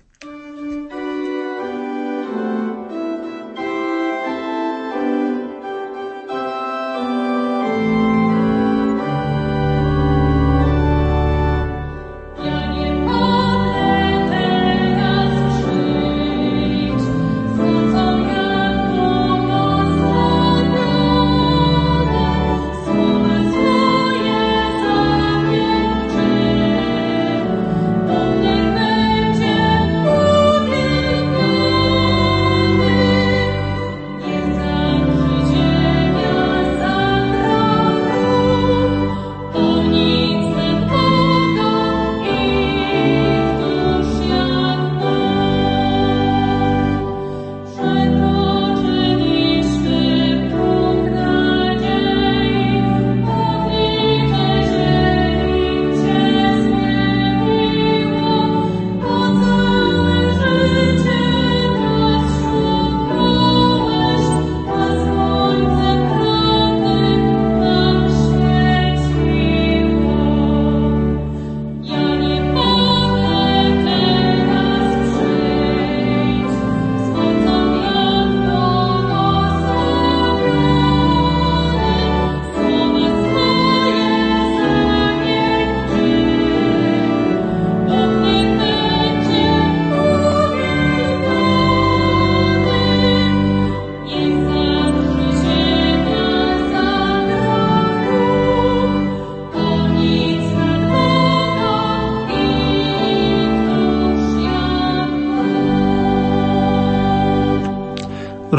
Będzie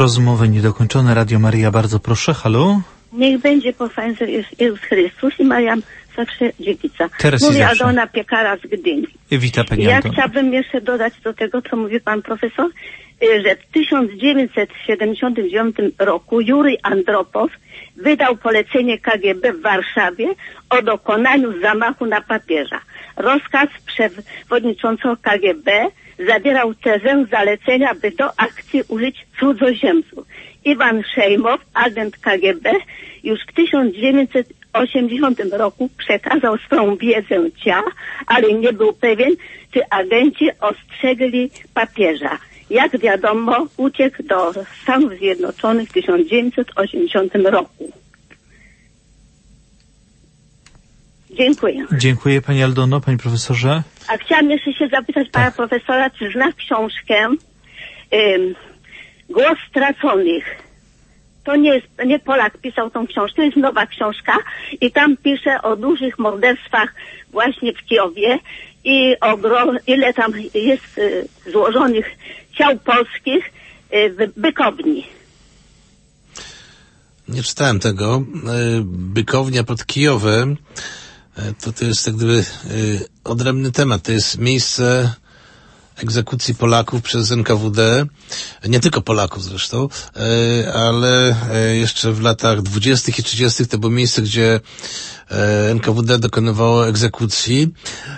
rozmowę niedokończone. Radio Maryja, bardzo proszę. Halo? Niech będzie pochwalony Jezus Chrystus i Maria zawsze dziewica. Teraz i Mówi zawsze. Aldona Piekara z Gdyni. Witam pani Ja Aldona. chciałabym jeszcze dodać do tego, co mówi pan profesor, y, że w tysiąc dziewięćset siedemdziesiątym dziewiątym roku Jurij Andropow wydał polecenie K G B w Warszawie o dokonaniu zamachu na papieża. Rozkaz przewodniczącego K G B zawierał tezę zalecenia, by do akcji użyć cudzoziemców. Iwan Szejmow, agent K G B, już w tysiąc dziewięćset osiemdziesiątym roku przekazał swą wiedzę Cia, ale nie był pewien, czy agenci ostrzegli papieża. Jak wiadomo, uciekł do Stanów Zjednoczonych w tysiąc dziewięćset osiemdziesiątym roku. Dziękuję. Dziękuję pani Aldono, panie profesorze. A chciałam jeszcze się zapytać pana Tak. profesora, czy zna książkę ym, Głos Straconych. To nie jest, nie Polak pisał tą książkę, to jest nowa książka i tam pisze o dużych morderstwach właśnie w Kijowie i o gro, ile tam jest y, złożonych ciał polskich y, w Bykowni. Nie czytałem tego. Bykownia pod Kijowem to, to jest jak gdyby odrębny temat. To jest miejsce egzekucji Polaków przez N K W D. Nie tylko Polaków zresztą, ale jeszcze w latach dwudziestych i trzydziestych to było miejsce, gdzie N K W D dokonywało egzekucji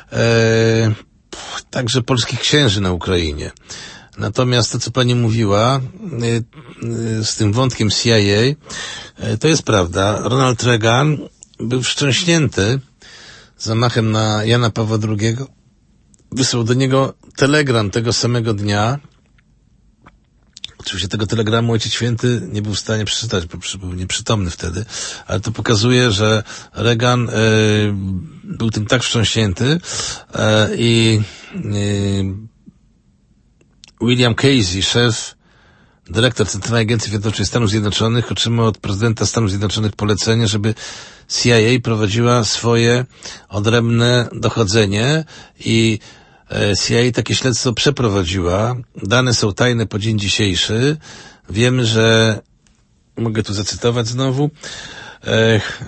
także polskich księży na Ukrainie. Natomiast to, co pani mówiła z tym wątkiem C I A, to jest prawda. Ronald Reagan był wstrząśnięty zamachem na Jana Pawła drugiego. Wysłał do niego telegram tego samego dnia. Oczywiście tego telegramu Ojciec Święty nie był w stanie przeczytać, bo był nieprzytomny wtedy, ale to pokazuje, że Reagan y, był tym tak wstrząśnięty y, i y, William Casey, szef, dyrektor Centralnej Agencji Wywiadowczej Stanów Zjednoczonych, otrzymał od prezydenta Stanów Zjednoczonych polecenie, żeby C I A prowadziła swoje odrębne dochodzenie i C I A takie śledztwo przeprowadziła. Dane są tajne po dzień dzisiejszy. Wiemy, że mogę tu zacytować znowu. Ech,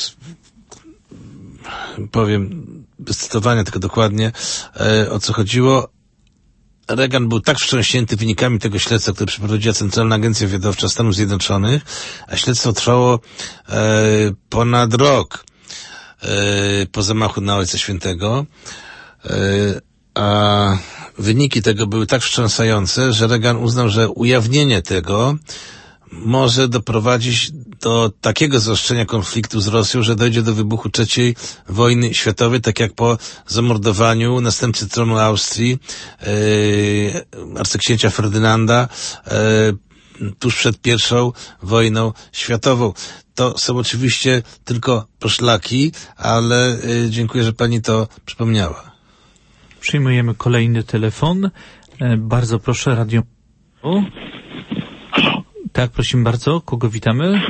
powiem bez cytowania, tylko dokładnie e, o co chodziło. Reagan był tak wstrząśnięty wynikami tego śledztwa, które przeprowadziła Centralna Agencja Wywiadowcza Stanów Zjednoczonych, a śledztwo trwało e, ponad rok e, po zamachu na Ojca Świętego, e, a wyniki tego były tak wstrząsające, że Reagan uznał, że ujawnienie tego może doprowadzić do takiego zaostrzenia konfliktu z Rosją, że dojdzie do wybuchu trzeciej wojny światowej, tak jak po zamordowaniu następcy tronu Austrii, yy, arcyksięcia Ferdynanda, yy, tuż przed pierwszą wojną światową. To są oczywiście tylko poszlaki, ale yy, dziękuję, że pani to przypomniała. Przyjmujemy kolejny telefon. E, bardzo proszę, radio. O. Tak, prosimy bardzo. Kogo witamy?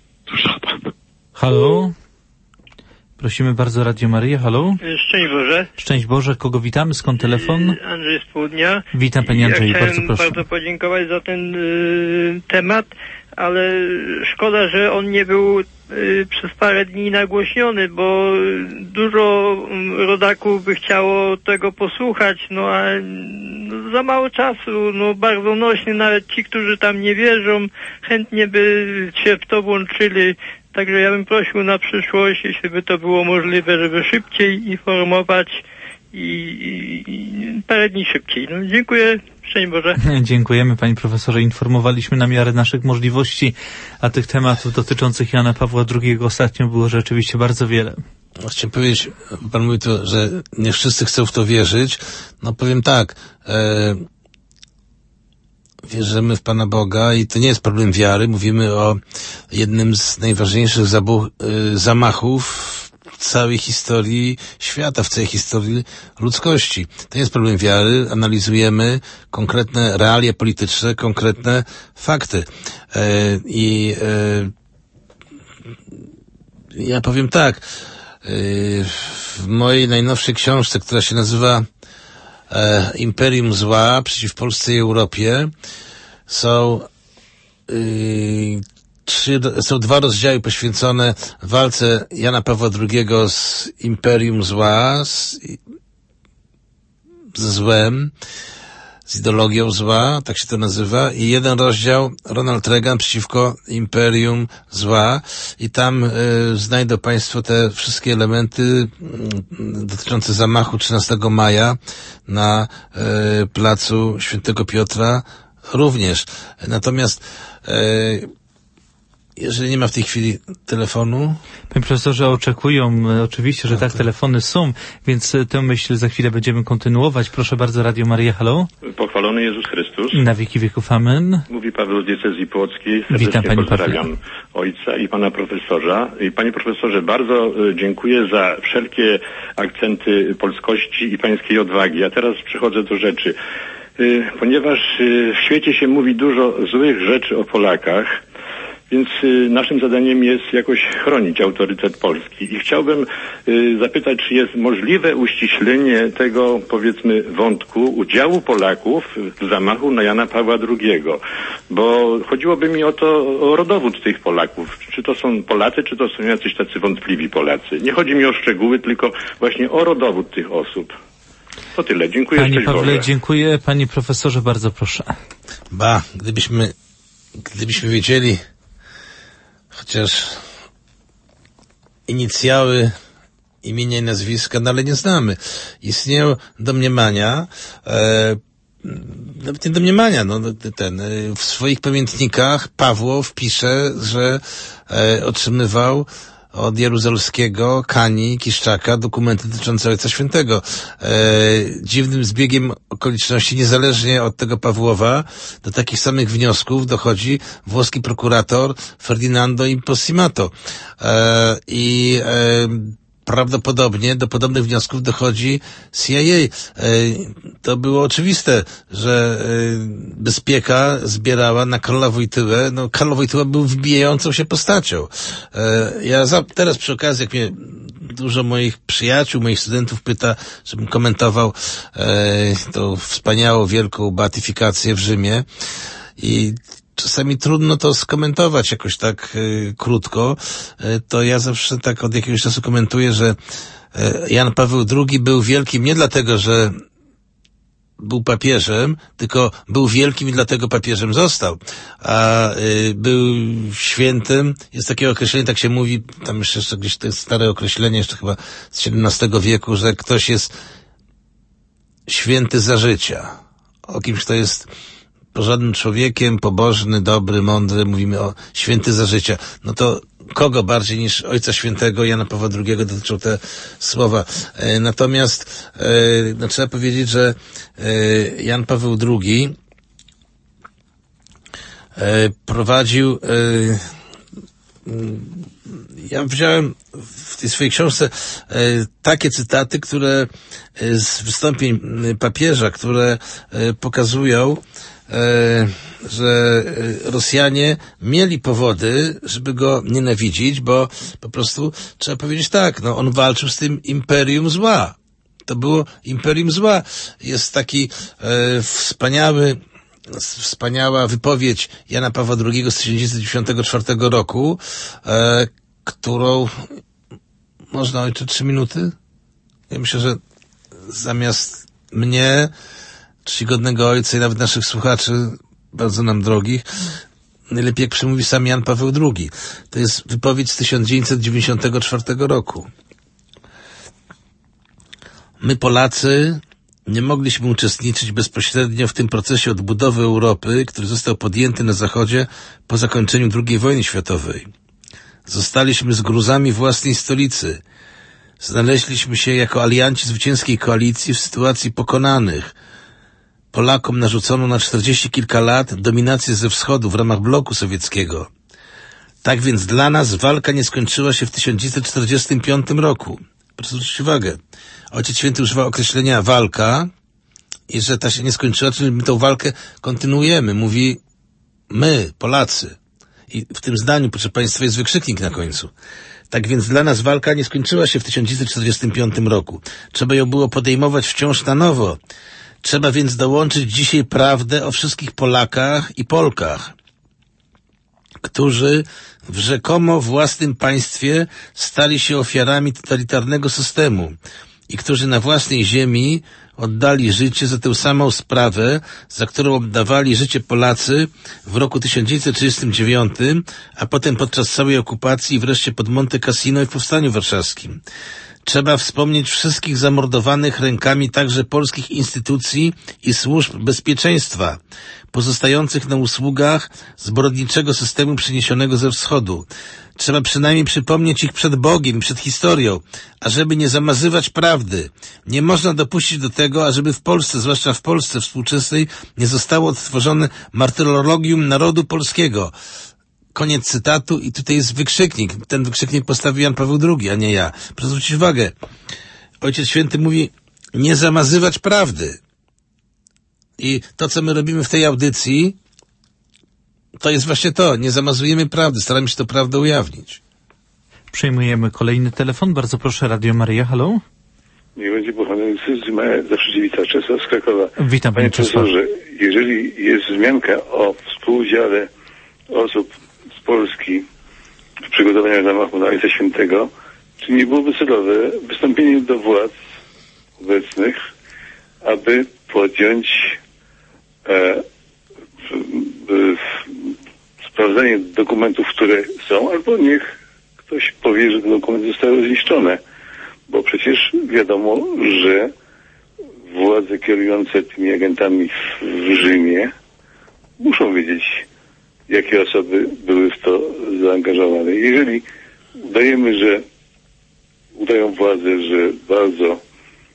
Halo? Prosimy bardzo, Radio Maryja. Halo? Szczęść Boże. Szczęść Boże. Kogo witamy? Skąd telefon? Andrzej z Południa. Witam Panie Andrzeju, ja bardzo proszę. bardzo podziękować za ten y, temat, ale szkoda, że on nie był y, przez parę dni nagłośniony, bo dużo rodaków by chciało tego posłuchać, no a no, za mało czasu, no bardzo nośny, nawet ci, którzy tam nie wierzą, chętnie by się w to włączyli. Także ja bym prosił na przyszłość, jeśli by to było możliwe, żeby szybciej informować i, i, i parę dni szybciej. No, dziękuję. Szczęść Boże. Dziękujemy Panie Profesorze. Informowaliśmy na miarę naszych możliwości, a tych tematów dotyczących Jana Pawła drugiego ostatnio było rzeczywiście bardzo wiele. Chciałem powiedzieć, pan mówi to, że nie wszyscy chcą w to wierzyć. No powiem tak, e, wierzymy w Pana Boga i to nie jest problem wiary. Mówimy o jednym z najważniejszych zabuch, y, zamachów w całej historii świata, w całej historii ludzkości. To nie jest problem wiary. Analizujemy konkretne realia polityczne, konkretne fakty. Y, I y, ja powiem tak, y, w mojej najnowszej książce, która się nazywa Imperium Zła przeciw Polsce i Europie, są yy, trzy, są dwa rozdziały poświęcone walce Jana Pawła drugiego z imperium zła, z, ze złem, z ideologią zła, tak się to nazywa, i jeden rozdział Ronald Reagan przeciwko imperium zła, i tam y, znajdą Państwo te wszystkie elementy y, dotyczące zamachu trzynastego maja na y, placu Świętego Piotra również. Natomiast y, jeżeli nie ma w tej chwili telefonu... Panie profesorze, oczekują oczywiście, że tak, telefony są, więc tę myśl za chwilę będziemy kontynuować. Proszę bardzo, Radio Maryja, halo. Pochwalony Jezus Chrystus. Na wieki wieków, amen. Mówi Paweł z diecezji płockiej. Serdecznie Witam, panie pozdrawiam Pawle. ojca i pana profesorza. I panie profesorze, bardzo dziękuję za wszelkie akcenty polskości i pańskiej odwagi. A teraz przechodzę do rzeczy. Ponieważ w świecie się mówi dużo złych rzeczy o Polakach, więc y, naszym zadaniem jest jakoś chronić autorytet Polski. I chciałbym y, zapytać, czy jest możliwe uściślenie tego, powiedzmy, wątku udziału Polaków w zamachu na Jana Pawła drugiego. Bo chodziłoby mi o to, o rodowód tych Polaków. Czy to są Polacy, czy to są jacyś tacy wątpliwi Polacy. Nie chodzi mi o szczegóły, tylko właśnie o rodowód tych osób. To tyle. Dziękuję. Panie Pawle, dziękuję. Panie profesorze, bardzo proszę. Ba, gdybyśmy, gdybyśmy wiedzieli chociaż inicjały imienia i nazwiska, no ale nie znamy. Istnieją domniemania, e, nawet nie domniemania, no ten, w swoich pamiętnikach Pawłow pisze, że e, otrzymywał od Jaruzelskiego, Kani, Kiszczaka dokumenty dotyczące Ojca Świętego. E, dziwnym zbiegiem okoliczności, niezależnie od tego Pawłowa, do takich samych wniosków dochodzi włoski prokurator Ferdinando Imposimato. E, I e, prawdopodobnie do podobnych wniosków dochodzi C I A. To było oczywiste, że bezpieka zbierała na Karola Wojtyłę. No, Karol Wojtyła był wbijającą się postacią. Ja za, teraz przy okazji, jak mnie dużo moich przyjaciół, moich studentów pyta, żebym komentował tą wspaniałą, wielką beatyfikację w Rzymie, i czasami trudno to skomentować jakoś tak y, krótko, y, to ja zawsze tak od jakiegoś czasu komentuję, że y, Jan Paweł drugi był wielkim nie dlatego, że był papieżem, tylko był wielkim i dlatego papieżem został. A y, był świętym, jest takie określenie, tak się mówi, tam jeszcze gdzieś to jest stare określenie, jeszcze chyba z siedemnastego wieku, że ktoś jest święty za życia. O kimś, kto jest porządnym człowiekiem, pobożny, dobry, mądry, mówimy o święty za życia. No to kogo bardziej niż Ojca Świętego Jana Pawła drugiego dotyczą te słowa. E, natomiast e, no, trzeba powiedzieć, że e, Jan Paweł drugi e, prowadził e, ja wziąłem w tej swojej książce e, takie cytaty, które e, z wystąpień papieża, które e, pokazują, E, że Rosjanie mieli powody, żeby go nienawidzić, bo po prostu trzeba powiedzieć tak, no on walczył z tym imperium zła. To było imperium zła. Jest taki e, wspaniały, wspaniała wypowiedź Jana Pawła drugiego z tysiąc dziewięćset dziewięćdziesiątego czwartego roku, e, którą można, ojcze, trzy minuty? Ja myślę, że zamiast mnie, czcigodnego ojca i nawet naszych słuchaczy, bardzo nam drogich, najlepiej jak przemówi sam Jan Paweł drugi. To jest wypowiedź z tysiąc dziewięćset dziewięćdziesiątego czwartego roku. My, Polacy, nie mogliśmy uczestniczyć bezpośrednio w tym procesie odbudowy Europy, który został podjęty na Zachodzie po zakończeniu drugiej wojny światowej. Zostaliśmy z gruzami własnej stolicy. Znaleźliśmy się jako alianci zwycięskiej koalicji w sytuacji pokonanych. Polakom narzucono na czterdzieści kilka lat dominację ze wschodu w ramach bloku sowieckiego. Tak więc dla nas walka nie skończyła się w tysiąc dziewięćset czterdziestym piątym roku. Proszę zwrócić uwagę. Ojciec Święty używa określenia walka i że ta się nie skończyła, czyli my tą walkę kontynuujemy. Mówi my, Polacy. I w tym zdaniu, proszę Państwa, jest wykrzyknik na końcu. Tak więc dla nas walka nie skończyła się w tysiąc dziewięćset czterdziestym piątym roku. Trzeba ją było podejmować wciąż na nowo. Trzeba więc dołączyć dzisiaj prawdę o wszystkich Polakach i Polkach. którzy w rzekomo własnym państwie stali się ofiarami totalitarnego systemu i którzy na własnej ziemi oddali życie za tę samą sprawę, za którą oddawali życie Polacy w roku tysiąc dziewięćset trzydziestym dziewiątym, a potem podczas całej okupacji i wreszcie pod Monte Cassino i w Powstaniu Warszawskim. Trzeba wspomnieć wszystkich zamordowanych rękami także polskich instytucji i służb bezpieczeństwa, pozostających na usługach zbrodniczego systemu przyniesionego ze wschodu. Trzeba przynajmniej przypomnieć ich przed Bogiem, przed historią, ażeby nie zamazywać prawdy. Nie można dopuścić do tego, ażeby w Polsce, zwłaszcza w Polsce współczesnej, nie zostało odtworzone martyrologium narodu polskiego. Koniec cytatu i tutaj jest wykrzyknik. Ten wykrzyknik postawił Jan Paweł drugi, a nie ja. Proszę zwrócić uwagę. Ojciec Święty mówi, nie zamazywać prawdy. I to, co my robimy w tej audycji, to jest właśnie to. Nie zamazujemy prawdy. Staramy się tę prawdę ujawnić. Przyjmujemy kolejny telefon. Bardzo proszę, Radio Maryja. Halo? Nie będzie pochwalony zawsze dziewica Czesław z Krakowa. Witam, panie Czesław. profesorze. Jeżeli jest wzmianka o współudziale osób z Polski w przygotowaniach zamachu na Ojca Świętego, czy nie byłoby celowe wystąpienie do władz obecnych, aby podjąć e, w, w, sprawdzenie dokumentów, które są, albo niech ktoś powie, że te dokumenty zostały zniszczone. Bo przecież wiadomo, że władze kierujące tymi agentami w, w Rzymie muszą wiedzieć, jakie osoby były w to zaangażowane. Jeżeli udajemy, że udają władze, że bardzo e,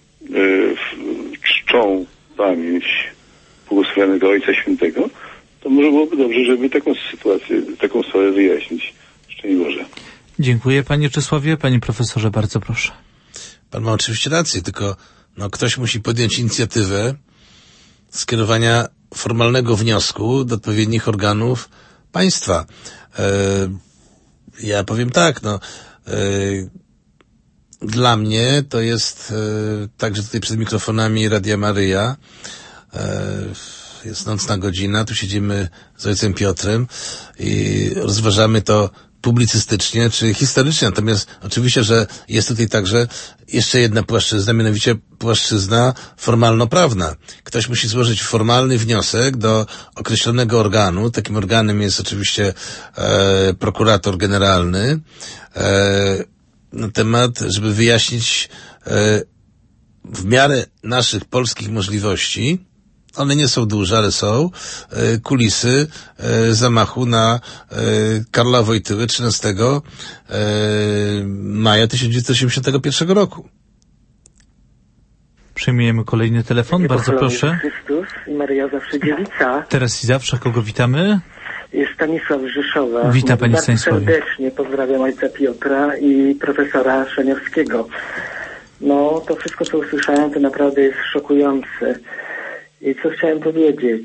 czczą pamięć błogosławionego Ojca Świętego, to może byłoby dobrze, żeby taką sytuację, taką sprawę wyjaśnić. Szczęść Boże. Dziękuję, panie Czesławie. Panie profesorze, bardzo proszę. Pan ma oczywiście rację, tylko no, ktoś musi podjąć inicjatywę skierowania formalnego wniosku do odpowiednich organów państwa. E, ja powiem tak, no, e, dla mnie to jest, e, także tutaj przed mikrofonami Radia Maryja, e, jest nocna godzina, tu siedzimy z ojcem Piotrem i rozważamy to publicystycznie czy historycznie. Natomiast oczywiście, że jest tutaj także jeszcze jedna płaszczyzna, mianowicie płaszczyzna formalno-prawna. Ktoś musi złożyć formalny wniosek do określonego organu. Takim organem jest oczywiście e, prokurator generalny e, na temat, żeby wyjaśnić e, w miarę naszych polskich możliwości, one nie są duże, ale są, kulisy zamachu na Karla Wojtyłę trzynastego maja tysiąc dziewięćset osiemdziesiątego pierwszego roku. Przyjmujemy kolejny telefon, bardzo proszę. Chrystus i Maryja zawsze dziewica. Teraz i zawsze, kogo witamy? Jest Stanisław z Rzeszowa. Witam, panie Bardzo Stanisławie. serdecznie pozdrawiam ojca Piotra i profesora Szaniowskiego. No, to wszystko, co usłyszałem, to naprawdę jest szokujące. I co chciałem powiedzieć,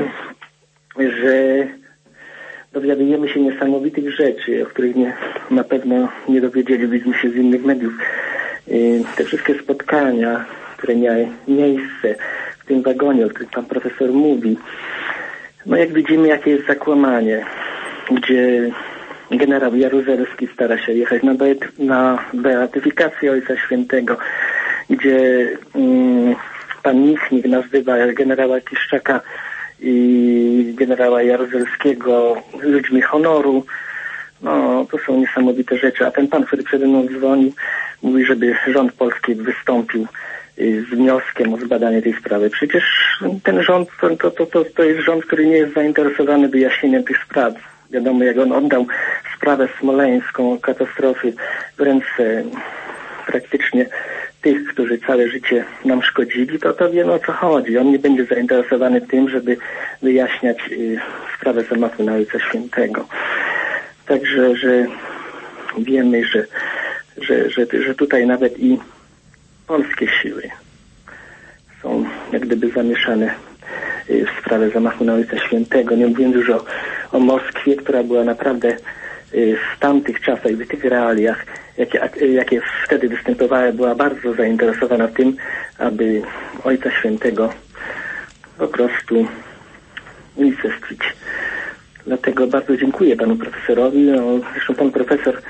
że dowiadujemy się niesamowitych rzeczy, o których nie, na pewno nie dowiedzielibyśmy się z innych mediów. I te wszystkie spotkania, które miały miejsce w tym wagonie, o którym pan profesor mówi, no jak widzimy, jakie jest zakłamanie, gdzie generał Jaruzelski stara się jechać na, be- na beatyfikację Ojca Świętego, gdzie mm, pan Michnik nazywa generała Kiszczaka i generała Jaruzelskiego ludźmi honoru. No, to są niesamowite rzeczy. A ten pan, który przede mną dzwoni, mówi, żeby rząd polski wystąpił z wnioskiem o zbadanie tej sprawy. Przecież ten rząd to, to, to, to jest rząd, który nie jest zainteresowany wyjaśnieniem tych spraw. Wiadomo, jak on oddał sprawę smoleńską, katastrofy w ręce praktycznie tych, którzy całe życie nam szkodzili, to to wiemy, o co chodzi. On nie będzie zainteresowany tym, żeby wyjaśniać y, sprawę zamachu na Ojca Świętego. Także, że wiemy, że, że, że, że tutaj nawet i polskie siły są jak gdyby zamieszane y, w sprawę zamachu na Ojca Świętego. Nie mówiąc już o, o Moskwie, która była naprawdę w tamtych czasach, w tych realiach, jakie, jakie wtedy występowały, była bardzo zainteresowana tym, aby Ojca Świętego po prostu unicestwić. Dlatego bardzo dziękuję panu profesorowi. No, zresztą pan profesor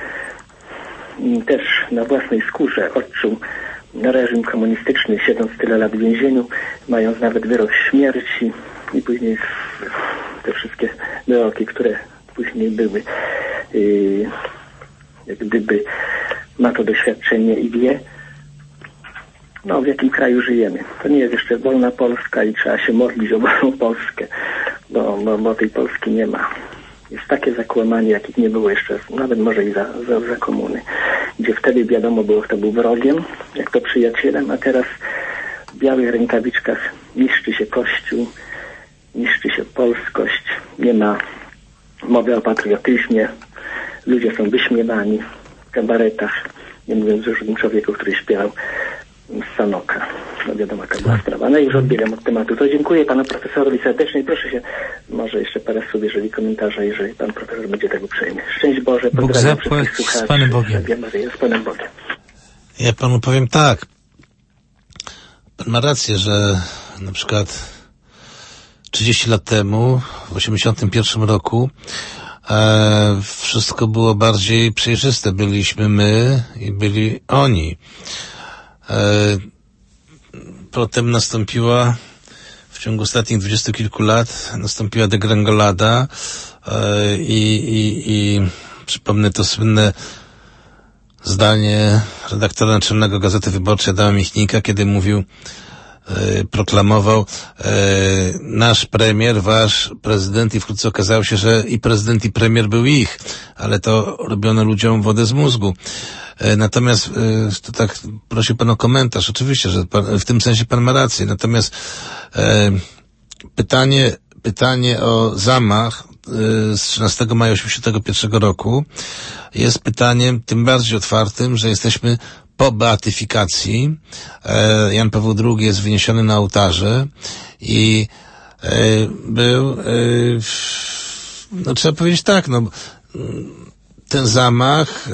też na własnej skórze odczuł reżim komunistyczny, siedząc tyle lat w więzieniu, mając nawet wyrok śmierci i później te wszystkie wyroki, które później były, yy, jak gdyby ma to doświadczenie i wie, no w jakim kraju żyjemy. To nie jest jeszcze wolna Polska i trzeba się modlić o wolną Polskę, bo, bo, bo tej Polski nie ma. Jest takie zakłamanie, jakich nie było jeszcze, nawet może i za, za, za komuny, gdzie wtedy wiadomo było, kto był wrogiem, jak to przyjacielem, a teraz w białych rękawiczkach niszczy się Kościół, niszczy się polskość, nie ma mowy o patriotyzmie, ludzie są wyśmiewani w kabaretach, nie mówiąc już o tym człowieku, który śpiewał z Sanoka. No wiadomo, jaka była sprawa. No i już odbiegam od tematu. To dziękuję panu profesorowi serdecznie i proszę się, może jeszcze parę słów, jeżeli komentarze, jeżeli pan profesor będzie tego uprzejmy. Szczęść Boże, pozdrawiam wszystkich słuchaczy. Z Panem Bogiem. Z Panem Bogiem. Ja panu powiem tak. Pan ma rację, że na przykład trzydzieści lat temu, w osiemdziesiątym pierwszym roku, e, wszystko było bardziej przejrzyste. Byliśmy my i byli oni. E, potem nastąpiła, w ciągu ostatnich dwudziestu kilku lat, nastąpiła degrengolada e, i, i, i przypomnę to słynne zdanie redaktora naczelnego Gazety Wyborczej Adama Michnika, kiedy mówił, e, proklamował e, nasz premier, wasz prezydent, i wkrótce okazało się, że i prezydent, i premier był ich, ale to robiono ludziom wodę z mózgu. E, natomiast e, to tak prosił pan o komentarz. Oczywiście, że pan, w tym sensie pan ma rację. Natomiast e, pytanie, pytanie o zamach e, z trzynastego maja osiemdziesiątego pierwszego roku jest pytaniem tym bardziej otwartym, że jesteśmy po beatyfikacji. E, Jan Paweł drugi jest wyniesiony na ołtarze i e, był, e, no trzeba powiedzieć tak, no ten zamach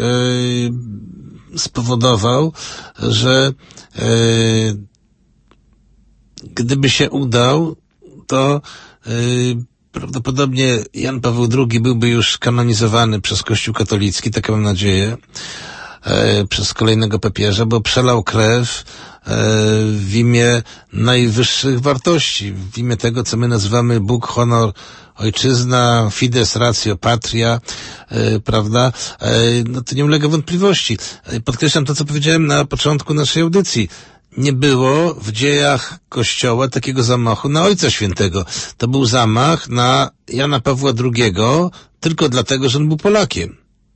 e, spowodował, że e, gdyby się udał, to e, prawdopodobnie Jan Paweł drugi byłby już kanonizowany przez Kościół katolicki, taką mam nadzieję, e, przez kolejnego papieża, bo przelał krew e, w imię najwyższych wartości, w imię tego, co my nazywamy Bóg, honor, ojczyzna, fides, ratio, patria, e, prawda? E, no to nie ulega wątpliwości. E, podkreślam to, co powiedziałem na początku naszej audycji. Nie było w dziejach Kościoła takiego zamachu na Ojca Świętego. To był zamach na Jana Pawła drugiego tylko dlatego, że on był Polakiem.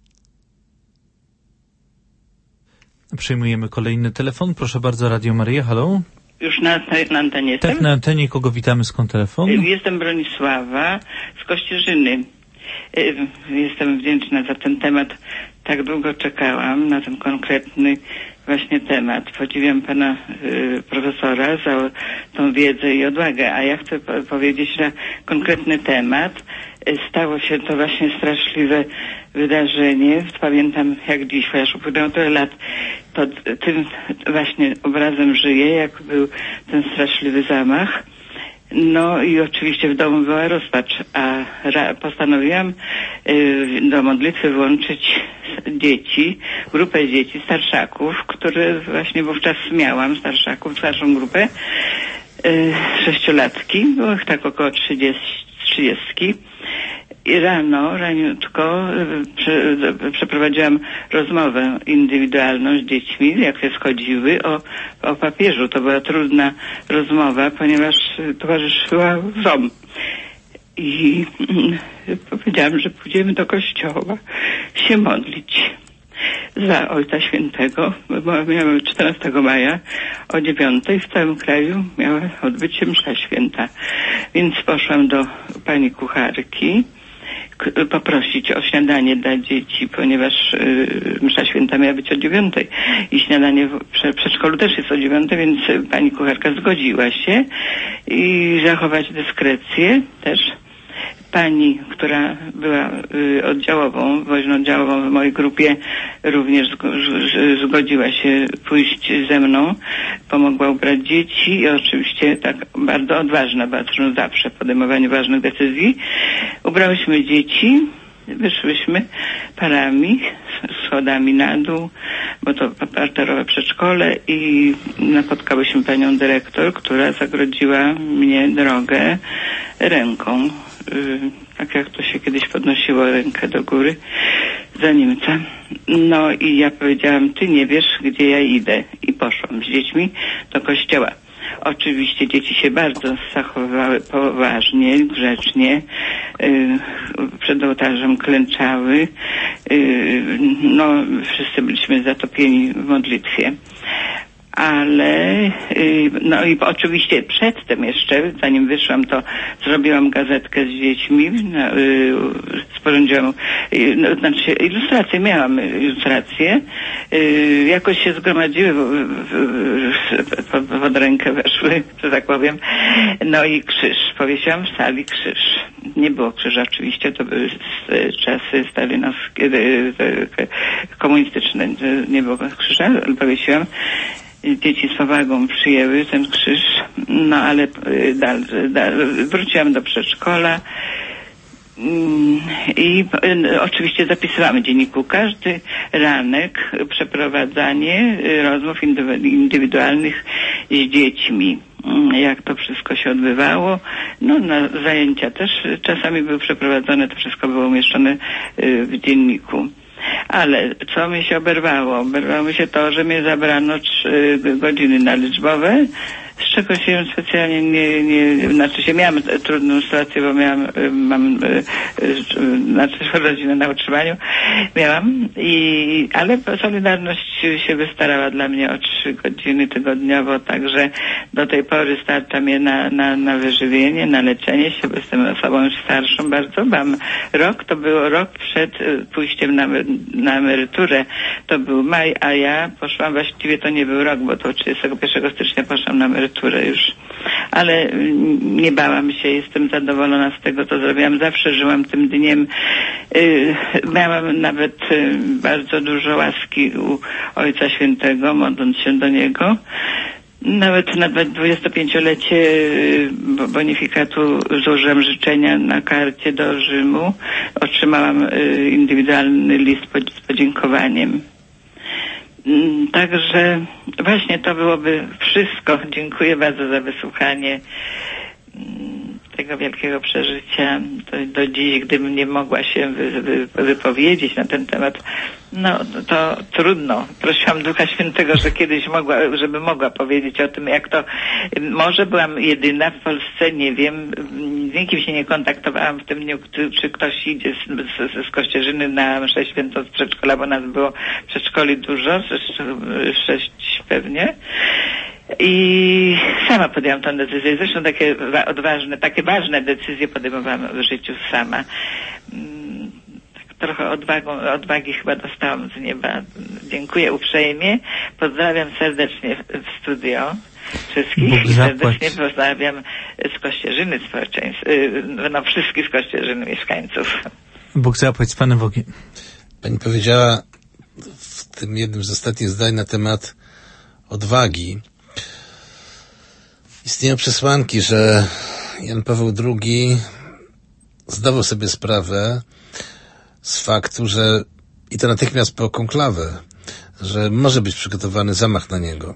Przyjmujemy kolejny telefon. Proszę bardzo, Radio Maryja, halo? Już na, na antenie jestem? Tak, na antenie. Kogo witamy? Skąd telefon? Jestem Bronisława z Kościerzyny. Jestem wdzięczna za ten temat. Tak długo czekałam na ten konkretny właśnie temat. Podziwiam pana y, profesora za tą wiedzę i odwagę, a ja chcę po- powiedzieć na konkretny temat. Y, stało się to właśnie straszliwe wydarzenie. Pamiętam jak dziś, chociaż upłynęło tyle lat, to tym właśnie obrazem żyję, jak był ten straszliwy zamach. No i oczywiście w domu była rozpacz, a ra- postanowiłam y, do modlitwy włączyć dzieci, grupę dzieci, starszaków, które właśnie wówczas miałam, starszaków, starszą grupę, y, sześciolatki, było ich tak około trzydzieści. I rano, raniutko prze, przeprowadziłam rozmowę indywidualną z dziećmi, jak się schodziły, o, o papieżu. To była trudna rozmowa, ponieważ towarzyszyła zom. I powiedziałam, że pójdziemy do kościoła się modlić za Ojca Świętego, bo miałem czternastego maja o dziewiątej w całym kraju miała odbyć się msza święta. Więc poszłam do pani kucharki poprosić o śniadanie dla dzieci, ponieważ y, msza święta miała być o dziewiątej i śniadanie w prze, przedszkolu też jest o dziewiątej, więc pani kucharka zgodziła się i zachować dyskrecję też. Pani, która była y, oddziałową, woźno-oddziałową w mojej grupie, również zg- zgodziła się pójść ze mną, pomogła ubrać dzieci i oczywiście tak bardzo odważna, bardzo zawsze w podejmowaniu ważnych decyzji. Ubrałyśmy dzieci, wyszłyśmy parami, schodami na dół, bo to parterowe przedszkole i napotkałyśmy panią dyrektor, która zagrodziła mnie drogę ręką. Tak jak to się kiedyś podnosiło rękę do góry za Niemca. No i ja powiedziałam, ty nie wiesz, gdzie ja idę. I poszłam z dziećmi do kościoła. Oczywiście dzieci się bardzo zachowywały poważnie, grzecznie, yy, przed ołtarzem klęczały, yy, no wszyscy byliśmy zatopieni w modlitwie. Ale, yy, no i oczywiście przedtem jeszcze, zanim wyszłam, to zrobiłam gazetkę z dziećmi, no, yy, sporządziłam, yy, no, znaczy ilustrację, miałam ilustrację, yy, jakoś się zgromadziły, w, w, w, pod rękę weszły, że tak powiem, no i krzyż, powiesiłam w sali krzyż. Nie było krzyża oczywiście, to były czasy stalinowskie, komunistyczne, nie było krzyża, ale powiesiłam. Dzieci z powagą przyjęły ten krzyż, no ale dal, dal, wróciłam do przedszkola i oczywiście zapisywamy w dzienniku każdy ranek, przeprowadzanie rozmów indywidualnych z dziećmi. Jak to wszystko się odbywało. No na zajęcia też czasami były przeprowadzone, to wszystko było umieszczone w dzienniku. Ale co mi się oberwało? Oberwało mi się to, że mnie zabrano trzy godziny na liczbowe, z czego się specjalnie nie, nie, znaczy się miałam trudną sytuację, bo miałam, mam, znaczy rodzinę na utrzymaniu, miałam i, ale Solidarność się wystarała dla mnie o trzy godziny tygodniowo, także do tej pory starcza mnie na, na, na wyżywienie, na leczenie się, bo jestem osobą już starszą bardzo, mam rok, to było rok przed pójściem na, na emeryturę, to był maj, a ja poszłam, właściwie to nie był rok, bo to trzydziestego pierwszego stycznia poszłam na emeryturę już, ale nie bałam się, jestem zadowolona z tego, co zrobiłam, zawsze żyłam tym dniem, yy, miałam nawet yy, bardzo dużo łaski u Ojca Świętego, modląc się do Niego. Nawet na dwudziestopięciolecie bonifikatu złożyłam życzenia na karcie do Rzymu, otrzymałam yy, indywidualny list z podziękowaniem. Także właśnie to byłoby wszystko. Dziękuję bardzo za wysłuchanie tego wielkiego przeżycia. Do, do dziś, gdybym nie mogła się wy, wy, wypowiedzieć na ten temat, no to trudno. Prosiłam Ducha Świętego, że kiedyś mogła, żeby mogła powiedzieć o tym, jak to, może byłam jedyna w Polsce, nie wiem, z nikim się nie kontaktowałam w tym dniu, czy ktoś idzie z, z, z Kościerzyny na mszę świętą z przedszkola, bo nas było w przedszkoli dużo, sześć pewnie. I sama podjęłam tę decyzję. Zresztą takie odważne, takie ważne decyzje podejmowałam w życiu sama. Tak trochę odwagą, odwagi chyba dostałam z nieba. Dziękuję uprzejmie. Pozdrawiam serdecznie w studio wszystkich i serdecznie pozdrawiam z Kościerzyny społeczeństw, no wszystkich z Kościerzyny mieszkańców. Bóg zapłać z Panem Bogiem. Pani powiedziała w tym jednym z ostatnich zdań na temat odwagi. Istnieją przesłanki, że Jan Paweł drugi zdawał sobie sprawę z faktu, że i to natychmiast po konklawę, że może być przygotowany zamach na niego.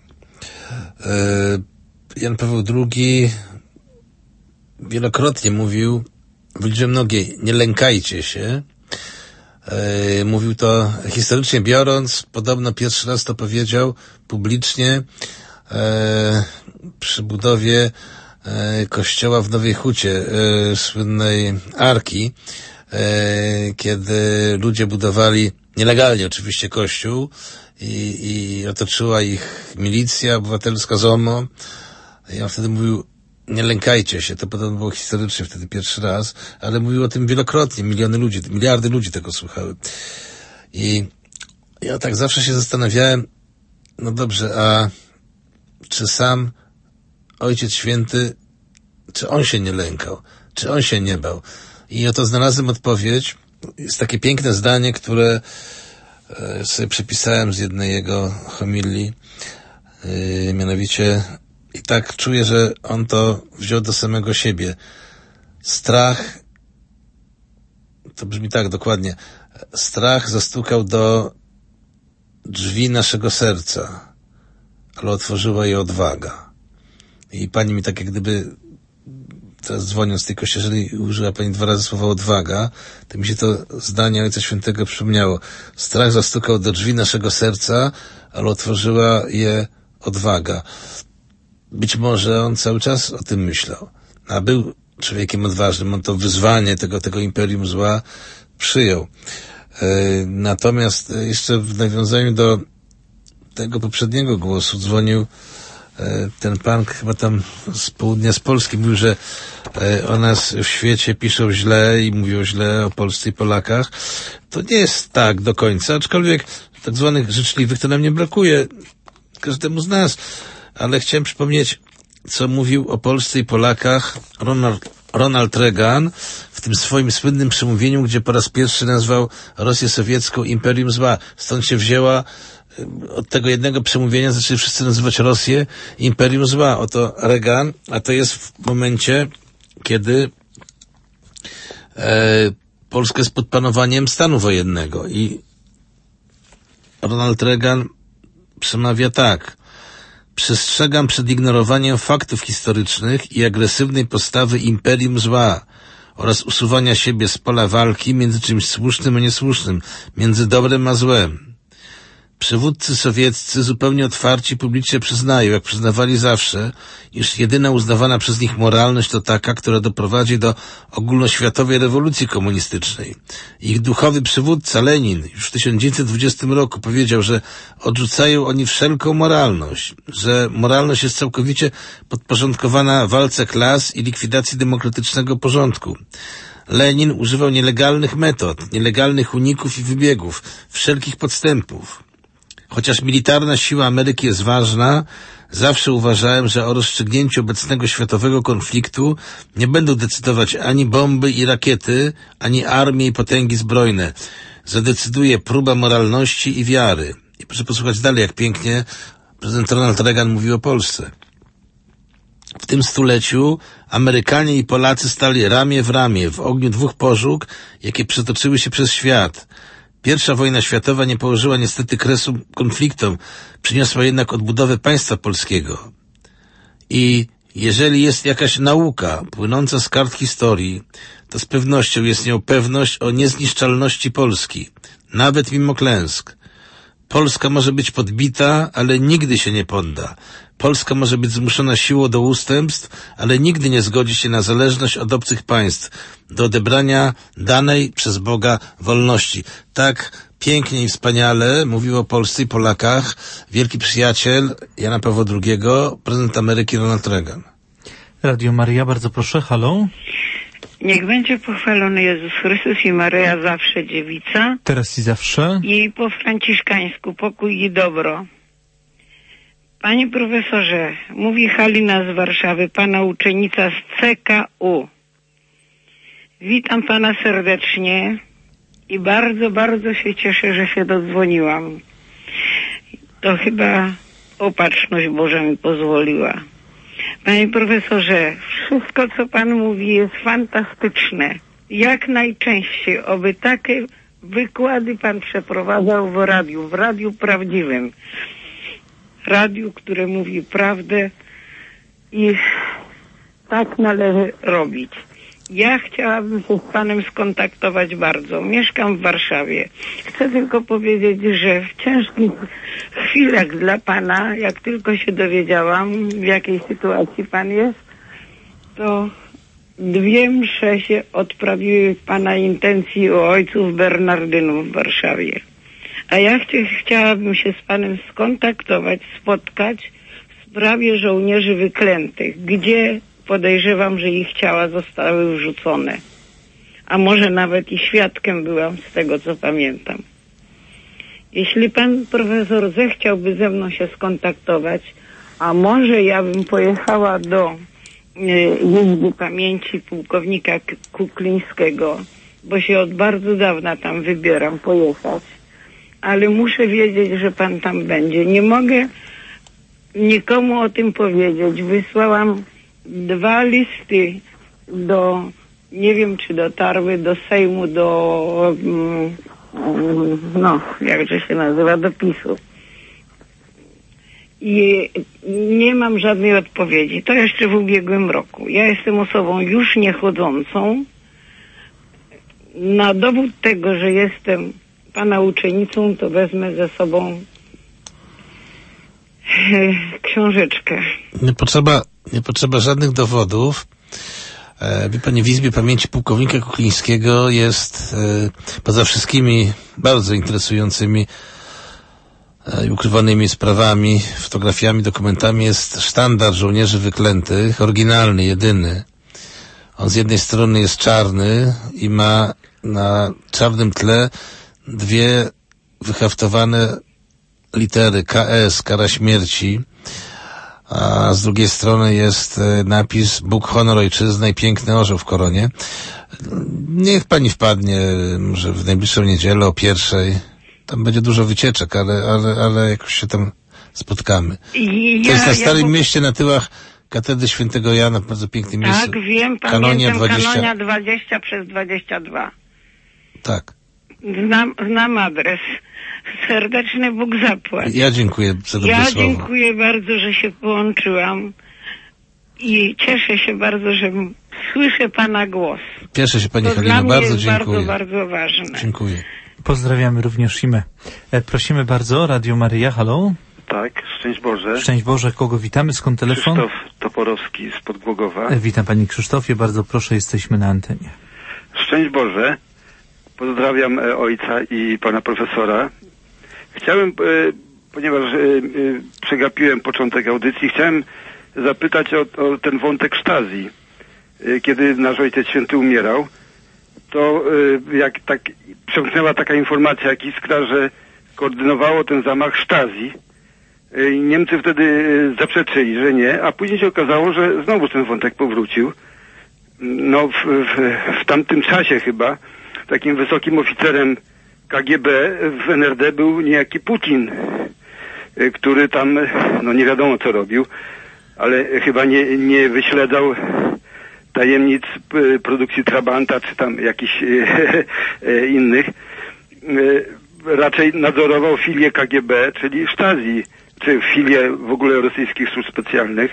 Jan Paweł drugi wielokrotnie mówił w liczbie mnogiej, nie lękajcie się. Mówił to historycznie biorąc, podobno pierwszy raz to powiedział publicznie przy budowie kościoła w Nowej Hucie, słynnej Arki, kiedy ludzie budowali nielegalnie oczywiście kościół i, i otoczyła ich milicja obywatelska Z O M O. I on wtedy mówił, nie lękajcie się, to podobno było historycznie wtedy pierwszy raz, ale mówił o tym wielokrotnie, miliony ludzi, miliardy ludzi tego słuchały. I ja tak zawsze się zastanawiałem, no dobrze, a czy sam Ojciec Święty, czy on się nie lękał, czy on się nie bał? I oto znalazłem odpowiedź. Jest takie piękne zdanie, które sobie przepisałem z jednej jego homilii. Yy, mianowicie i tak czuję, że on to wziął do samego siebie. Strach, to brzmi tak dokładnie, strach zastukał do drzwi naszego serca, ale otworzyła je odwaga. I pani mi tak jak gdyby, teraz dzwoniąc tylko, jeżeli użyła pani dwa razy słowa odwaga, to mi się to zdanie Ojca Świętego przypomniało. Strach zastukał do drzwi naszego serca, ale otworzyła je odwaga. Być może on cały czas o tym myślał, a był człowiekiem odważnym. On to wyzwanie tego, tego imperium zła przyjął. E, natomiast jeszcze w nawiązaniu do tego poprzedniego głosu dzwonił e, ten pan chyba tam z południa z Polski, mówił, że e, o nas w świecie piszą źle i mówią źle o Polsce i Polakach. To nie jest tak do końca, aczkolwiek tak zwanych życzliwych to nam nie brakuje, każdemu z nas, ale chciałem przypomnieć, co mówił o Polsce i Polakach Ronald, Ronald Reagan w tym swoim słynnym przemówieniu, gdzie po raz pierwszy nazwał Rosję sowiecką imperium zła. Stąd się wzięła, od tego jednego przemówienia zaczęli wszyscy nazywać Rosję imperium zła. Oto Reagan, a to jest w momencie, kiedy e, Polska jest pod panowaniem stanu wojennego i Ronald Reagan przemawia tak. Przestrzegam przed ignorowaniem faktów historycznych i agresywnej postawy imperium zła oraz usuwania siebie z pola walki między czymś słusznym a niesłusznym, między dobrem a złem. Przywódcy sowieccy zupełnie otwarci publicznie przyznają, jak przyznawali zawsze, iż jedyna uznawana przez nich moralność to taka, która doprowadzi do ogólnoświatowej rewolucji komunistycznej. Ich duchowy przywódca Lenin już w tysiąc dziewięćset dwudziestym roku powiedział, że odrzucają oni wszelką moralność, że moralność jest całkowicie podporządkowana walce klas i likwidacji demokratycznego porządku. Lenin używał nielegalnych metod, nielegalnych uników i wybiegów, wszelkich podstępów. Chociaż militarna siła Ameryki jest ważna, zawsze uważałem, że o rozstrzygnięciu obecnego światowego konfliktu nie będą decydować ani bomby i rakiety, ani armie i potęgi zbrojne. Zadecyduje próba moralności i wiary. I proszę posłuchać dalej, jak pięknie prezydent Ronald Reagan mówił o Polsce. W tym stuleciu Amerykanie i Polacy stali ramię w ramię w ogniu dwóch pożóg, jakie przetoczyły się przez świat. Pierwsza wojna światowa nie położyła niestety kresu konfliktom, przyniosła jednak odbudowę państwa polskiego. I jeżeli jest jakaś nauka płynąca z kart historii, to z pewnością jest nią pewność o niezniszczalności Polski, nawet mimo klęsk. Polska może być podbita, ale nigdy się nie podda. Polska może być zmuszona siłą do ustępstw, ale nigdy nie zgodzi się na zależność od obcych państw, do odebrania danej przez Boga wolności. Tak pięknie i wspaniale mówił o Polsce i Polakach wielki przyjaciel Jana Pawła drugiego, prezydent Ameryki Ronald Reagan. Radio Maryja, bardzo proszę, halo. Niech będzie pochwalony Jezus Chrystus i Maryja zawsze dziewica. Teraz i zawsze. I po franciszkańsku pokój i dobro. Panie profesorze, mówi Halina z Warszawy, pana uczennica z C K U. Witam pana serdecznie i bardzo, bardzo się cieszę, że się dodzwoniłam. To chyba opatrzność Boża mi pozwoliła. Panie profesorze, wszystko co pan mówi jest fantastyczne. Jak najczęściej, oby takie wykłady pan przeprowadzał w radiu, w radiu prawdziwym. Radiu, które mówi prawdę i tak należy robić. Ja chciałabym się z panem skontaktować bardzo. Mieszkam w Warszawie. Chcę tylko powiedzieć, że w ciężkich chwilach dla pana, jak tylko się dowiedziałam, w jakiej sytuacji pan jest, to dwie msze się odprawiły w pana intencji u ojców Bernardynów w Warszawie. A ja ch- chciałabym się z panem skontaktować, spotkać w sprawie żołnierzy wyklętych, gdzie podejrzewam, że ich ciała zostały wrzucone. A może nawet i świadkiem byłam z tego, co pamiętam. Jeśli pan profesor zechciałby ze mną się skontaktować, a może ja bym pojechała do Izby Pamięci pułkownika Kuklińskiego, bo się od bardzo dawna tam wybieram pojechać, ale muszę wiedzieć, że pan tam będzie. Nie mogę nikomu o tym powiedzieć. Wysłałam dwa listy do, nie wiem czy dotarły do Sejmu, do no, jakże się nazywa, do PiSu. I nie mam żadnej odpowiedzi. To jeszcze w ubiegłym roku. Ja jestem osobą już niechodzącą. Na dowód tego, że jestem pana uczennicą, to wezmę ze sobą książeczkę. Nie potrzeba, nie potrzeba żadnych dowodów. E, wie pani, w Izbie Pamięci pułkownika Kuklińskiego jest e, poza wszystkimi bardzo interesującymi i ukrywanymi sprawami, fotografiami, dokumentami jest sztandar żołnierzy wyklętych, oryginalny, jedyny. On z jednej strony jest czarny i ma na czarnym tle dwie wyhaftowane litery K S, kara śmierci, a z drugiej strony jest napis Bóg, honor, ojczyzna i piękny orzeł w koronie. Niech pani wpadnie może w najbliższą niedzielę o pierwszej. Tam będzie dużo wycieczek, ale, ale, ale jakoś się tam spotkamy. I to ja, jest na Starym ja... Mieście na tyłach katedry Świętego Jana, bardzo pięknym miejscu. Tak, wiem, Kanonia pamiętam dwadzieścia... Kanonia dwadzieścia przez dwadzieścia dwa. Tak. Znam, znam adres. Serdeczny Bóg zapłać. Ja dziękuję za dobre Ja słowo. dziękuję bardzo, że się połączyłam i cieszę się bardzo, że słyszę pana głos. Cieszę się pani to Halino, dla mnie bardzo jest dziękuję. bardzo, bardzo ważne. Dziękuję. Pozdrawiamy również Imę. E, prosimy bardzo, Radio Maryja, halo? Tak, szczęść Boże. Szczęść Boże, kogo witamy? Skąd telefon? Krzysztof Toporowski z Głogowa. E, witam panie Krzysztofie, bardzo proszę, jesteśmy na antenie. Szczęść Boże. Pozdrawiam e, ojca i pana profesora. Chciałem, e, ponieważ e, e, przegapiłem początek audycji, chciałem zapytać o, o ten wątek sztazji. E, kiedy nasz Ojciec Święty umierał, to e, jak tak przemknęła taka informacja jak iskra, że koordynowało ten zamach Stasi. E, Niemcy wtedy e, zaprzeczyli, że nie, a później się okazało, że znowu ten wątek powrócił. No w, w, w tamtym czasie chyba takim wysokim oficerem K G B w N R D był niejaki Putin, który tam, no nie wiadomo co robił, ale chyba nie, nie wyśledzał tajemnic produkcji Trabanta, czy tam jakichś innych. Raczej nadzorował filię K G B, czyli Stasi, czy filię w ogóle rosyjskich służb specjalnych.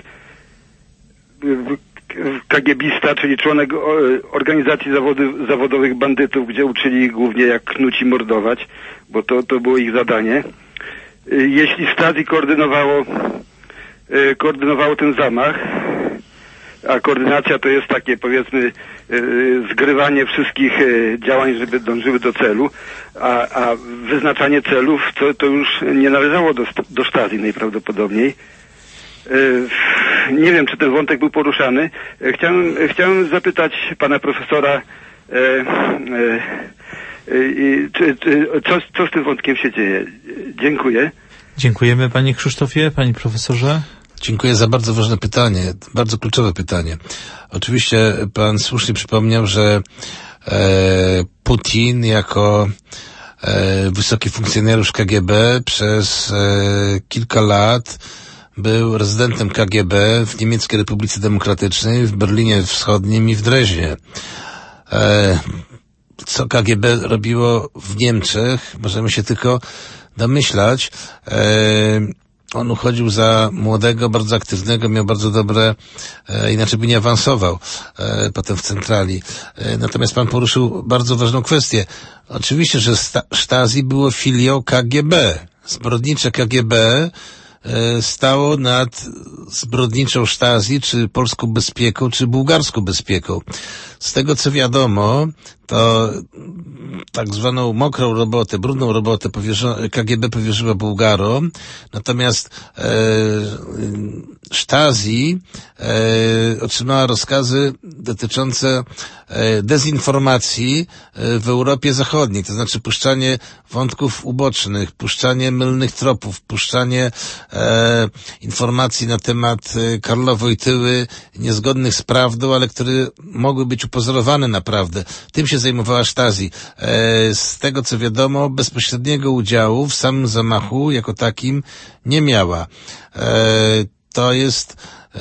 KGBista, czyli członek organizacji zawody, zawodowych bandytów, gdzie uczyli głównie jak knuć i mordować, bo to, to było ich zadanie. Jeśli Stasi koordynowało, koordynowało ten zamach, a koordynacja to jest takie, powiedzmy, zgrywanie wszystkich działań, żeby dążyły do celu, a, a wyznaczanie celów to, to już nie należało do, do Stasi najprawdopodobniej. Nie wiem, czy ten wątek był poruszany. Chciałem, chciałem zapytać pana profesora, e, e, e, czy, czy, co, co z tym wątkiem się dzieje. Dziękuję. Dziękujemy panie Krzysztofie, panie profesorze. Dziękuję za bardzo ważne pytanie, bardzo kluczowe pytanie. Oczywiście pan słusznie przypomniał, że e, Putin jako e, wysoki funkcjonariusz K G B przez e, kilka lat był rezydentem K G B w Niemieckiej Republice Demokratycznej, w Berlinie Wschodnim i w Dreźnie. E, co K G B robiło w Niemczech, możemy się tylko domyślać. E, on uchodził za młodego, bardzo aktywnego, miał bardzo dobre, e, inaczej by nie awansował e, potem w centrali. E, natomiast pan poruszył bardzo ważną kwestię. Oczywiście, że Stasi było filią K G B. Zbrodnicze K G B stało nad zbrodniczą Stasi, czy polską bezpieką, czy bułgarską bezpieką. Z tego co wiadomo, to tak zwaną mokrą robotę, brudną robotę powierzo- K G B powierzyła Bułgarom, natomiast e, Stasi e, otrzymała rozkazy dotyczące e, dezinformacji e, w Europie Zachodniej, to znaczy puszczanie wątków ubocznych, puszczanie mylnych tropów, puszczanie e, informacji na temat e, Karla Wojtyły niezgodnych z prawdą, ale które mogły być upozorowane na prawdę. Tym się zajmowała Stasi. E, z tego co wiadomo, bezpośredniego udziału w samym zamachu jako takim nie miała. E, to jest e,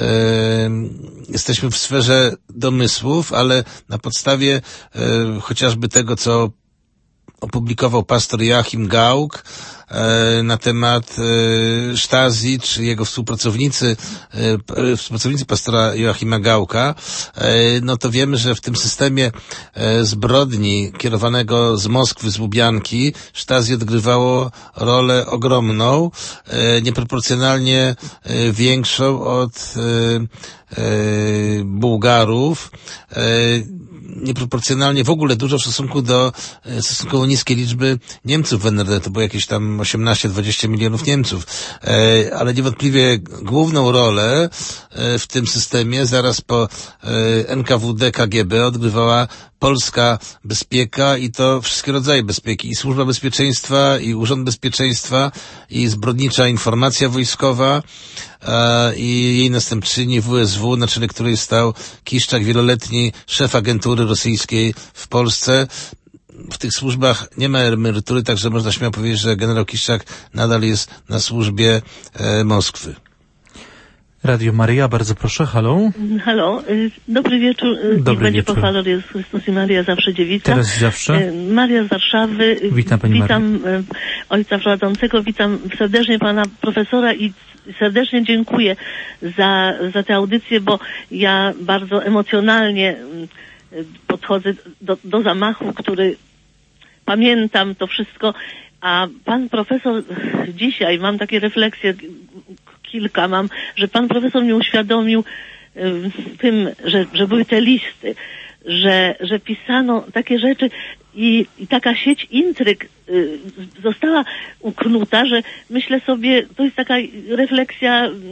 jesteśmy w sferze domysłów, ale na podstawie e, chociażby tego, co opublikował pastor Joachim Gauck e, na temat e, Stasi, czy jego współpracownicy, e, współpracownicy pastora Joachima Gaucka, e, no to wiemy, że w tym systemie e, zbrodni kierowanego z Moskwy, z Łubianki, Stasi odgrywało rolę ogromną, e, nieproporcjonalnie e, większą od e, e, Bułgarów, e, nieproporcjonalnie w ogóle dużo w stosunku do stosunkowo niskiej liczby Niemców w N R D, to było jakieś tam osiemnaście dwadzieścia milionów Niemców, e, ale niewątpliwie główną rolę e, w tym systemie zaraz po e, N K W D K G B odgrywała polska bezpieka i to wszystkie rodzaje bezpieki, i Służba Bezpieczeństwa, i Urząd Bezpieczeństwa, i Zbrodnicza Informacja Wojskowa, a, i jej następczyni W S W, na czele której stał Kiszczak, wieloletni szef agentury rosyjskiej w Polsce. W tych służbach nie ma emerytury, także można śmiało powiedzieć, że generał Kiszczak nadal jest na służbie e, Moskwy. Radio Maryja, bardzo proszę, halo. Halo, dobry wieczór. Dobry Niech będzie wieczór. pochwalony Jezus Chrystus i Maria zawsze dziewica. Teraz zawsze. Maria z Warszawy. Witam Pani Witam Maria. Ojca prowadzącego, witam serdecznie Pana Profesora i serdecznie dziękuję za, za tę audycję, bo ja bardzo emocjonalnie podchodzę do, do zamachu, który pamiętam to wszystko, a Pan Profesor dzisiaj, mam takie refleksje, kilka mam, że Pan Profesor mi uświadomił y, tym, że, że były te listy, że, że pisano takie rzeczy i, i taka sieć intryg y, została uknuta, że myślę sobie, to jest taka refleksja y,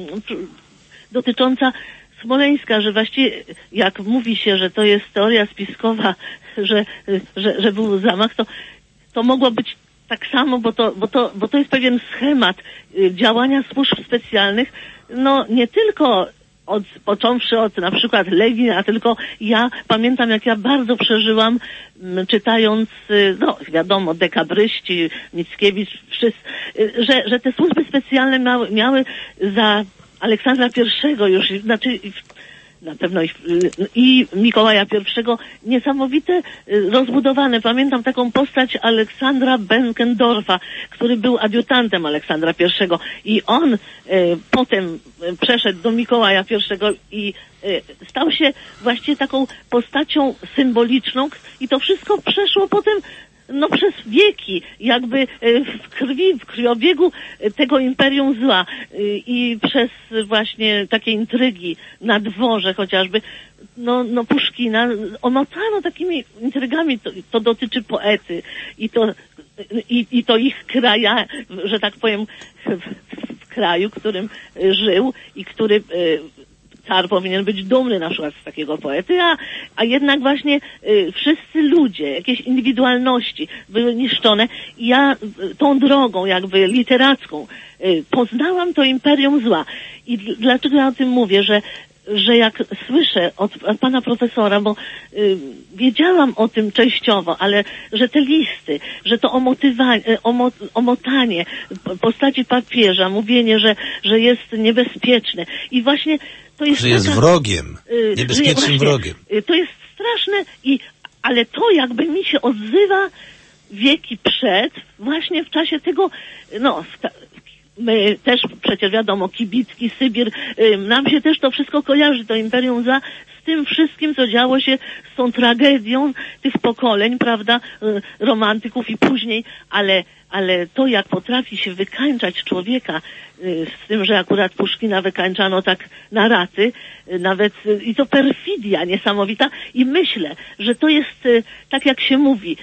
dotycząca Smoleńska, że właściwie jak mówi się, że to jest teoria spiskowa, że, y, że, że był zamach, to, to mogło być tak samo, bo to, bo to, bo to jest pewien schemat y, działania służb specjalnych, no nie tylko od, począwszy od na przykład Lewin, a tylko ja pamiętam, jak ja bardzo przeżyłam, m, czytając, y, no wiadomo, dekabryści, Mickiewicz, wszyscy, y, że, że te służby specjalne miały, miały za Aleksandra Pierwszego już, znaczy na pewno i, i Mikołaja Pierwszego niesamowite, rozbudowane. Pamiętam taką postać Aleksandra Benkendorfa, który był adiutantem Aleksandra Pierwszego i on e, potem przeszedł do Mikołaja Pierwszego i e, stał się właściwie taką postacią symboliczną i to wszystko przeszło potem no przez wieki, jakby w krwi, w krwiobiegu tego imperium zła i przez właśnie takie intrygi na dworze chociażby, no, no Puszkina omotano takimi intrygami, to, to dotyczy poety i to, i, i to ich kraja, że tak powiem, w, w kraju, w którym żył i który car powinien być dumny na przykład z takiego poety, a, a jednak właśnie y, wszyscy ludzie, jakieś indywidualności były niszczone i ja y, tą drogą jakby literacką y, poznałam to imperium zła. I d- dlaczego ja o tym mówię, że że jak słyszę od, od pana profesora, bo y, wiedziałam o tym częściowo, ale że te listy, że to omotywanie, omo, omotanie postaci papieża, mówienie, że, że jest niebezpieczne i właśnie to jest... Że jest taka, wrogiem, y, niebezpiecznym właśnie, wrogiem. Y, to jest straszne, i, ale to jakby mi się odzywa wieki przed, właśnie w czasie tego, no... Ta, my też przecież wiadomo, Kibicki, Sybir, y, nam się też to wszystko kojarzy, to imperium za z tym wszystkim, co działo się z tą tragedią tych pokoleń, prawda, y, romantyków i później, ale, ale to jak potrafi się wykańczać człowieka, y, z tym, że akurat Puszkina wykańczano tak na raty, y, nawet y, i to perfidia niesamowita i myślę, że to jest y, tak jak się mówi,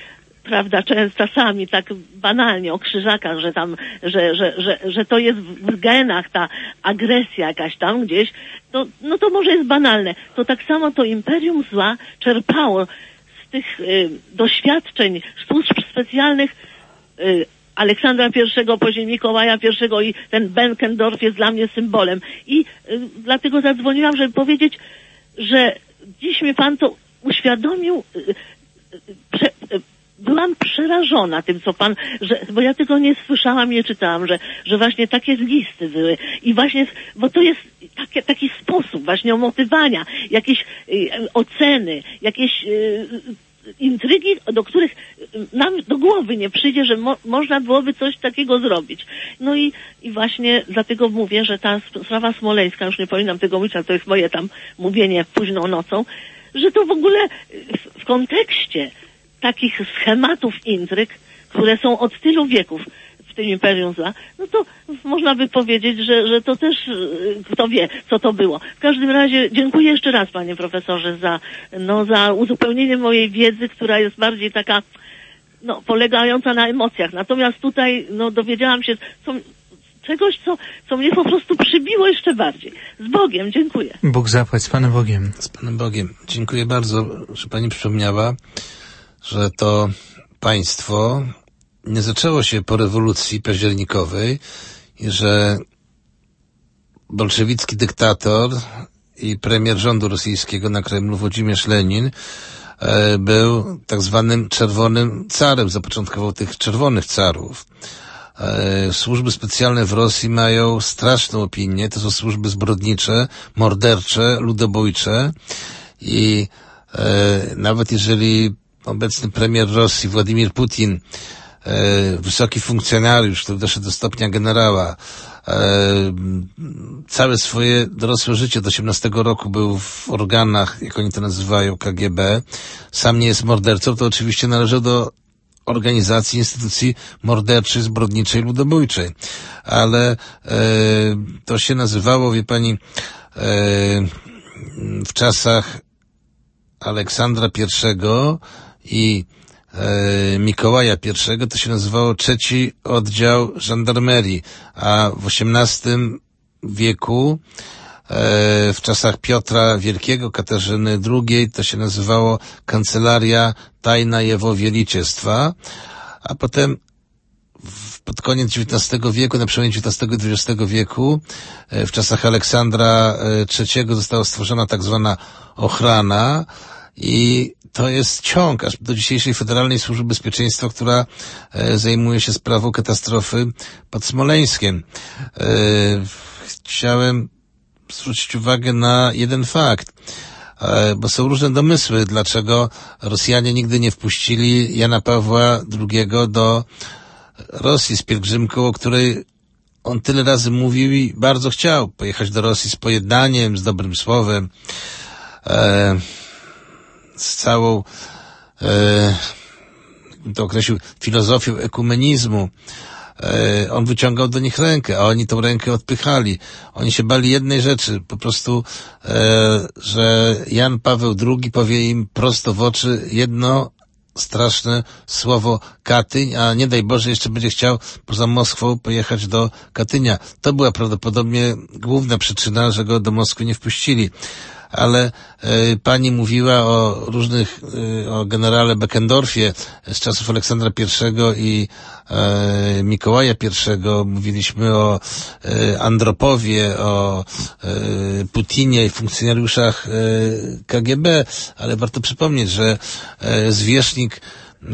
prawda, często czasami tak banalnie o Krzyżakach, że tam, że, że, że, że to jest w genach ta agresja jakaś tam gdzieś, to, no to może jest banalne. To tak samo to Imperium Zła czerpało z tych y, doświadczeń służb specjalnych y, Aleksandra pierwszego, później Mikołaja pierwszego i ten Benkendorf jest dla mnie symbolem. I y, dlatego zadzwoniłam, żeby powiedzieć, że dziś mi pan to uświadomił, y, y, prze, y, byłam przerażona tym, co pan, że, bo ja tego nie słyszałam, nie czytałam, że, że właśnie takie listy były. I właśnie, bo to jest taki, taki sposób właśnie omotywania, jakieś y, oceny, jakieś y, intrygi, do których nam do głowy nie przyjdzie, że mo- można byłoby coś takiego zrobić. No i, i właśnie dlatego mówię, że ta sprawa smoleńska, już nie powinnam tego mówić, ale to jest moje tam mówienie późną nocą, że to w ogóle w, w kontekście takich schematów intryg, które są od tylu wieków w tym Imperium Zła, no to można by powiedzieć, że, że to też kto wie, co to było. W każdym razie dziękuję jeszcze raz, panie profesorze, za, no, za uzupełnienie mojej wiedzy, która jest bardziej taka, no, polegająca na emocjach. Natomiast tutaj, no, dowiedziałam się co, czegoś, co, co mnie po prostu przybiło jeszcze bardziej. Z Bogiem, dziękuję. Bóg zapłać, z Panem Bogiem. Z Panem Bogiem. Dziękuję bardzo, że pani przypomniała, że to państwo nie zaczęło się po rewolucji październikowej i że bolszewicki dyktator i premier rządu rosyjskiego na Kremlu Włodzimierz Lenin e, był tak zwanym czerwonym carem, zapoczątkował tych czerwonych carów. E, służby specjalne w Rosji mają straszną opinię, to są służby zbrodnicze, mordercze, ludobójcze i e, nawet jeżeli obecny premier Rosji Władimir Putin, e, wysoki funkcjonariusz, który doszedł do stopnia generała, e, całe swoje dorosłe życie do osiemnastego roku był w organach, jak oni to nazywają, K G B, sam nie jest mordercą, to oczywiście należał do organizacji, instytucji morderczej, zbrodniczej, ludobójczej. Ale e, to się nazywało, wie pani, e, w czasach Aleksandra pierwszego i e, Mikołaja pierwszego to się nazywało trzeci oddział żandarmerii, a w osiemnastym wieku e, w czasach Piotra Wielkiego, Katarzyny drugiej to się nazywało Kancelaria Tajna Jego Wieliciestwa, a potem w, pod koniec dziewiętnastego wieku, na przełomie dziewiętnastego i dwudziestego wieku, e, w czasach Aleksandra trzeciego została stworzona tak zwana ochrana i to jest ciąg aż do dzisiejszej Federalnej Służby Bezpieczeństwa, która e, zajmuje się sprawą katastrofy pod Smoleńskiem. E, chciałem zwrócić uwagę na jeden fakt, e, bo są różne domysły, dlaczego Rosjanie nigdy nie wpuścili Jana Pawła drugiego do Rosji z pielgrzymką, o której on tyle razy mówił i bardzo chciał pojechać do Rosji z pojednaniem, z dobrym słowem, e, z całą, e, jakbym to określił, filozofią ekumenizmu. E, on wyciągał do nich rękę, a oni tą rękę odpychali. Oni się bali jednej rzeczy, po prostu, e, że Jan Paweł drugi powie im prosto w oczy jedno straszne słowo Katyń, a nie daj Boże jeszcze będzie chciał poza Moskwą pojechać do Katynia. To była prawdopodobnie główna przyczyna, że go do Moskwy nie wpuścili. Ale y, pani mówiła o różnych, y, o generale Benkendorfie z czasów Aleksandra pierwszego i y, Mikołaja pierwszego. Mówiliśmy o y, Andropowie, o y, Putinie i funkcjonariuszach y, K G B, ale warto przypomnieć, że y, zwierzchnik y,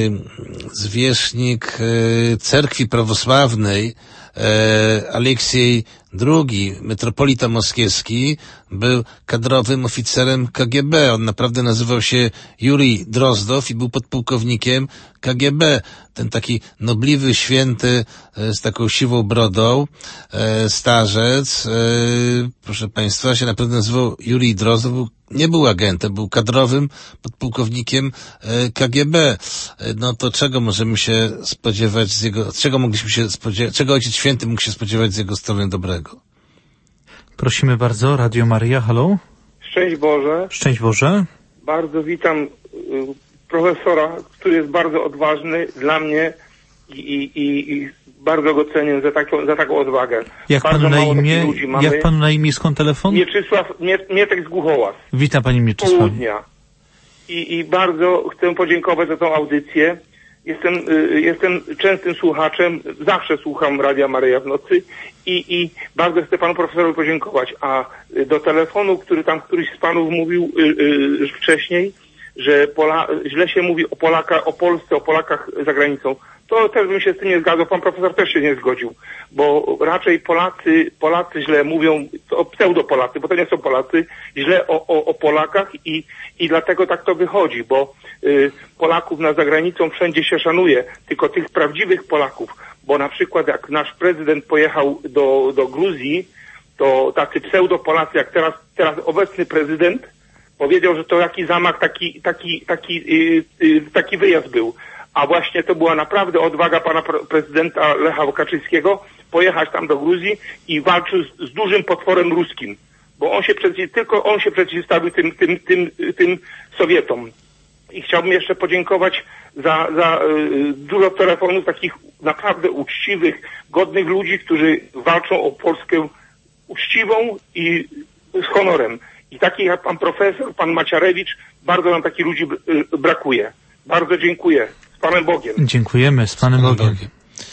zwierzchnik y, cerkwi prawosławnej e, Aleksiej drugi, metropolita moskiewski, był kadrowym oficerem K G B. On naprawdę nazywał się Jurij Drozdow i był podpułkownikiem K G B. Ten taki nobliwy, święty, z taką siwą brodą, e, starzec, e, proszę państwa, się naprawdę nazywał Jurij Drozdow, był, nie był agentem, był kadrowym podpułkownikiem e, K G B. E, no to czego możemy się spodziewać z jego, czego mogliśmy się spodziewać, czego Ojciec Święty mógł się spodziewać z jego strony dobrego? Prosimy bardzo, Radio Maryja, halo? Szczęść Boże. Szczęść Boże. Bardzo witam y, profesora, który jest bardzo odważny dla mnie i, i, i bardzo go cenię za taką, za taką odwagę. Jak bardzo panu na mało imię? ludzi mamy. Jak panu na imię, skąd telefon? Mieczysław, Mie, Mietek z Głuchołaz. Witam panie Mieczysławie. Południa. I, I bardzo chcę podziękować za tą audycję. Jestem, y, jestem częstym słuchaczem, zawsze słucham Radia Maryja w nocy i, i bardzo chcę panu profesorowi podziękować. A y, do telefonu, który tam któryś z panów mówił y, y, wcześniej, że Pola, źle się mówi o Polakach, o Polsce, o Polakach za granicą, to też bym się z tym nie zgadzał. Pan profesor też się nie zgodził, bo raczej Polacy, Polacy źle mówią, to pseudo-Polacy, bo to nie są Polacy, źle o, o, o Polakach i, i dlatego tak to wychodzi, bo y, Polaków na zagranicą wszędzie się szanuje, tylko tych prawdziwych Polaków, bo na przykład jak nasz prezydent pojechał do, do Gruzji, to tacy pseudo-Polacy, jak teraz, teraz obecny prezydent, powiedział, że to jaki zamach, taki, taki, taki, yy, yy, taki wyjazd był. A właśnie to była naprawdę odwaga pana prezydenta Lecha Kaczyńskiego pojechać tam do Gruzji i walczył z, z dużym potworem ruskim. Bo on się przeciw, tylko on się przeciwstawił tym, tym, tym, tym Sowietom. I chciałbym jeszcze podziękować za, za yy, dużo telefonów takich naprawdę uczciwych, godnych ludzi, którzy walczą o Polskę uczciwą i z honorem. I takich jak pan profesor, pan Maciarewicz, bardzo nam takich ludzi brakuje. Bardzo dziękuję. Z Panem Bogiem. Dziękujemy. Z Panem Bogiem. Bogiem.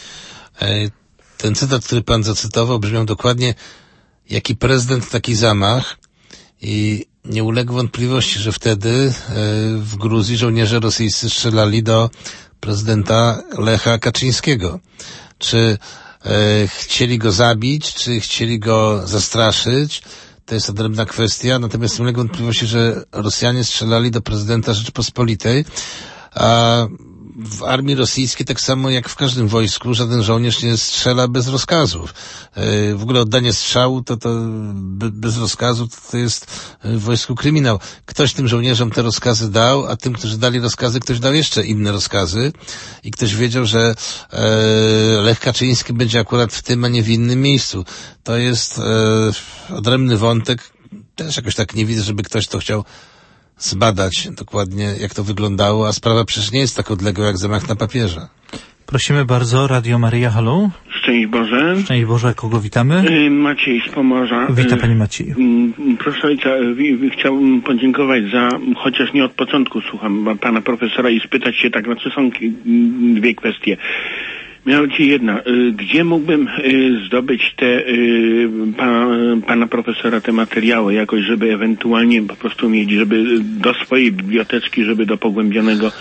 Ten cytat, który pan zacytował, brzmiał dokładnie: jaki prezydent, taki zamach. I nie ulega wątpliwości, że wtedy w Gruzji żołnierze rosyjscy strzelali do prezydenta Lecha Kaczyńskiego. Czy chcieli go zabić, czy chcieli go zastraszyć? To jest odrębna kwestia, natomiast nie ulega wątpliwości, że Rosjanie strzelali do prezydenta Rzeczypospolitej, a w armii rosyjskiej, tak samo jak w każdym wojsku, żaden żołnierz nie strzela bez rozkazów. W ogóle oddanie strzału to, to bez rozkazu to, to jest w wojsku kryminał. Ktoś tym żołnierzom te rozkazy dał, a tym, którzy dali rozkazy, ktoś dał jeszcze inne rozkazy i ktoś wiedział, że e, Lech Kaczyński będzie akurat w tym, a nie w innym miejscu. To jest e, odrębny wątek. Też jakoś tak nie widzę, żeby ktoś to chciał zbadać dokładnie, jak to wyglądało, a sprawa przecież nie jest tak odległa jak zamach na papieża. Prosimy bardzo, Radio Maryja, halo. Szczęść Boże. Szczęść Boże, kogo witamy? Maciej z Pomorza. Witam panie Macieju. Proszę ojca, chciałbym podziękować za, chociaż nie od początku słucham pana profesora i spytać się, tak, znaczy są dwie kwestie. Mianowicie jedna, gdzie mógłbym zdobyć te pa, pana profesora te materiały jakoś, żeby ewentualnie po prostu mieć, żeby do swojej biblioteczki, żeby do pogłębionego,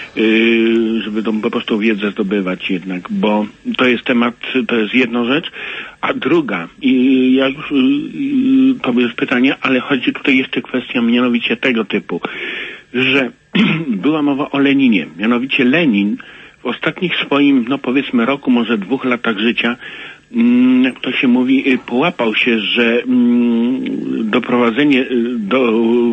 żeby do, po prostu wiedzę zdobywać jednak, bo to jest temat, to jest jedna rzecz, a druga, i ja już to jest pytanie, ale chodzi tutaj jeszcze kwestia mianowicie tego typu, że była mowa o Leninie, mianowicie Lenin w ostatnich swoim, no powiedzmy roku, może dwóch latach życia, jak to się mówi, połapał się, że doprowadzenie do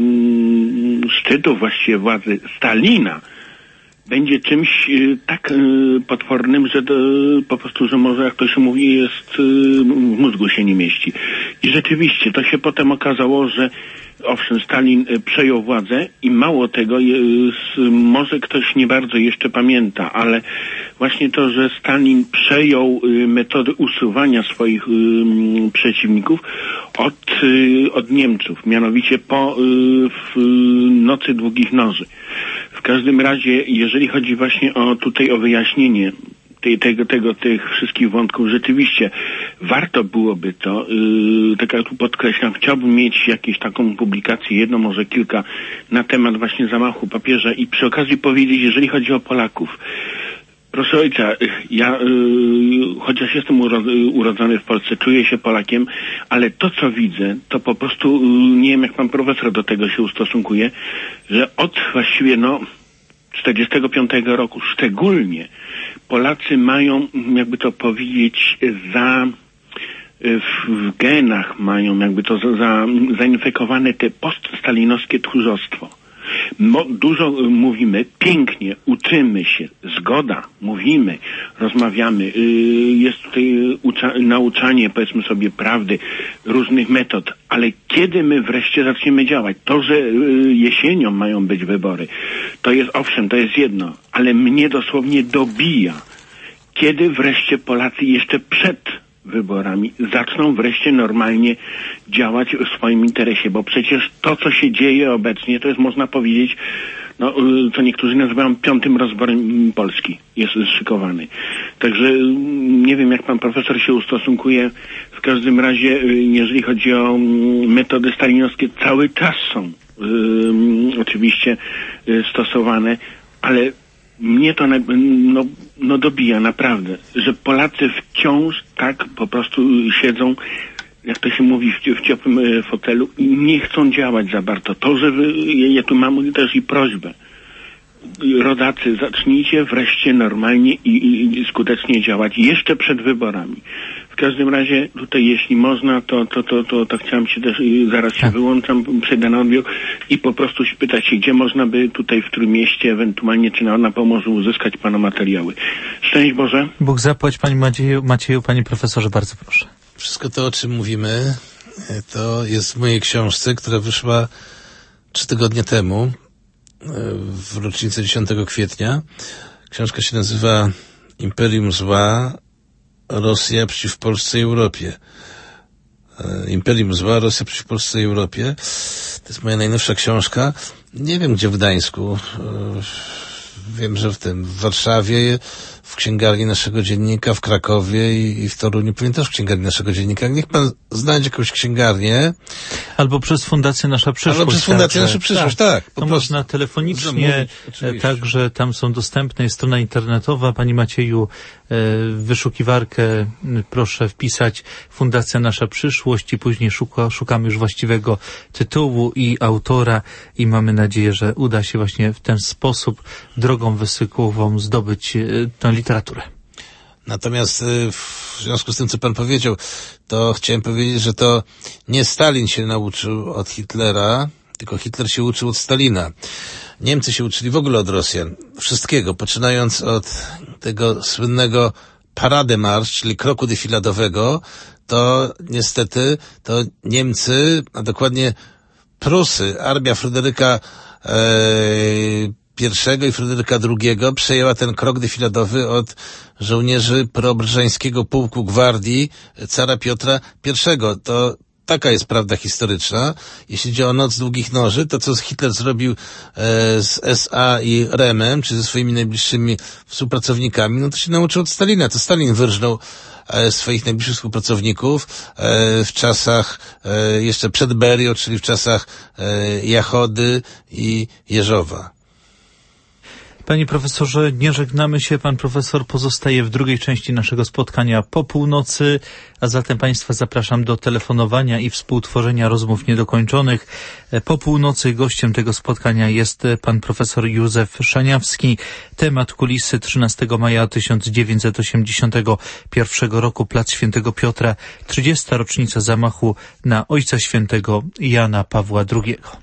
szczytu właściwie władzy Stalina będzie czymś tak potwornym, że do, po prostu, że może, jak to się mówi, jest w mózgu się nie mieści. I rzeczywiście to się potem okazało, że owszem, Stalin przejął władzę i mało tego, może ktoś nie bardzo jeszcze pamięta, ale właśnie to, że Stalin przejął metody usuwania swoich przeciwników od, od Niemców, mianowicie po w nocy długich noży. W każdym razie, jeżeli chodzi właśnie o tutaj o wyjaśnienie tej, tego, tego, tych wszystkich wątków, rzeczywiście warto byłoby to, yy, tak jak tu podkreślam, chciałbym mieć jakąś taką publikację, jedno, może kilka, na temat właśnie zamachu papieża i przy okazji powiedzieć, jeżeli chodzi o Polaków. Proszę ojca, ja yy, chociaż jestem uro- urodzony w Polsce, czuję się Polakiem, ale to, co widzę, to po prostu, yy, nie wiem jak pan profesor do tego się ustosunkuje, że od właściwie, no, czterdziestego piątego roku szczególnie Polacy mają, jakby to powiedzieć, za w, w genach mają jakby to za, za zainfekowane te poststalinowskie tchórzostwo. Mo, dużo mówimy, pięknie, uczymy się, zgoda, mówimy, rozmawiamy, yy, jest tutaj ucza, nauczanie, powiedzmy sobie, prawdy, różnych metod, ale kiedy my wreszcie zaczniemy działać? To, że y, jesienią mają być wybory, to jest owszem, to jest jedno, ale mnie dosłownie dobija. Kiedy wreszcie Polacy jeszcze przed wyborami zaczną wreszcie normalnie działać w swoim interesie, bo przecież to, co się dzieje obecnie, to jest, można powiedzieć, no, co niektórzy nazywają piątym rozborem Polski jest szykowany. Także nie wiem, jak pan profesor się ustosunkuje. W każdym razie, jeżeli chodzi o metody stalinowskie, cały czas są y, oczywiście y, stosowane, ale mnie to no, no dobija naprawdę, że Polacy wciąż tak po prostu siedzą, jak to się mówi, w, w ciepłym e, fotelu i nie chcą działać za bardzo. To, że wy, ja tu mam też i prośbę. Rodacy, zacznijcie wreszcie normalnie i, i, i skutecznie działać jeszcze przed wyborami. W każdym razie tutaj, jeśli można, to, to, to, to, to chciałem się też, zaraz się wyłączam, przejdę na odbiór i po prostu spytać się, gdzie można by tutaj w Trójmieście ewentualnie, czy na, na Pomorzu uzyskać pana materiały. Szczęść Boże. Bóg zapłać, panie Macieju, Macieju, panie profesorze, bardzo proszę. Wszystko to, o czym mówimy, to jest w mojej książce, która wyszła trzy tygodnie temu, w rocznicę dziesiątego kwietnia. Książka się nazywa Imperium Zła, Rosja przeciw Polsce i Europie. Imperium Zła, Rosja przeciw Polsce i Europie. To jest moja najnowsza książka. Nie wiem, gdzie w Gdańsku. Wiem, że w tym, w Warszawie, w księgarni naszego dziennika, w Krakowie i, i w Toruniu, pewnie też w księgarni naszego dziennika. Niech pan znajdzie jakąś księgarnię. Albo przez Fundację Nasza Przyszłość. Albo przez Fundację także, Nasza Przyszłość, tak. tak to można telefonicznie, mówić, także tam są dostępne, jest strona internetowa. Pani Macieju, w wyszukiwarkę proszę wpisać Fundacja Nasza Przyszłość i później szuka, szukamy już właściwego tytułu i autora i mamy nadzieję, że uda się właśnie w ten sposób drogą wysykową zdobyć tę literaturę. Natomiast w związku z tym, co pan powiedział, to chciałem powiedzieć, że to nie Stalin się nauczył od Hitlera, tylko Hitler się uczył od Stalina. Niemcy się uczyli w ogóle od Rosjan. Wszystkiego, poczynając od tego słynnego parademarsz, czyli kroku defiladowego, to niestety to Niemcy, a dokładnie Prusy, armia Fryderyka e, pierwszego i Fryderyka drugiego przejęła ten krok defiladowy od żołnierzy preobrzeżańskiego pułku gwardii cara Piotra pierwszego. To taka jest prawda historyczna. Jeśli chodzi o Noc Długich Noży, to co Hitler zrobił e, z S A i Remem, czy ze swoimi najbliższymi współpracownikami, no to się nauczył od Stalina. To Stalin wyrżnął e, swoich najbliższych współpracowników e, w czasach e, jeszcze przed Berią, czyli w czasach e, Jachody i Jeżowa. Panie profesorze, nie żegnamy się. Pan profesor pozostaje w drugiej części naszego spotkania po północy, a zatem państwa zapraszam do telefonowania i współtworzenia rozmów niedokończonych. Po północy gościem tego spotkania jest pan profesor Józef Szaniawski. Temat kulisy trzynastego maja tysiąc dziewięćset osiemdziesiątego pierwszego roku, Plac Świętego Piotra, trzydziesta rocznica zamachu na Ojca Świętego Jana Pawła drugiego.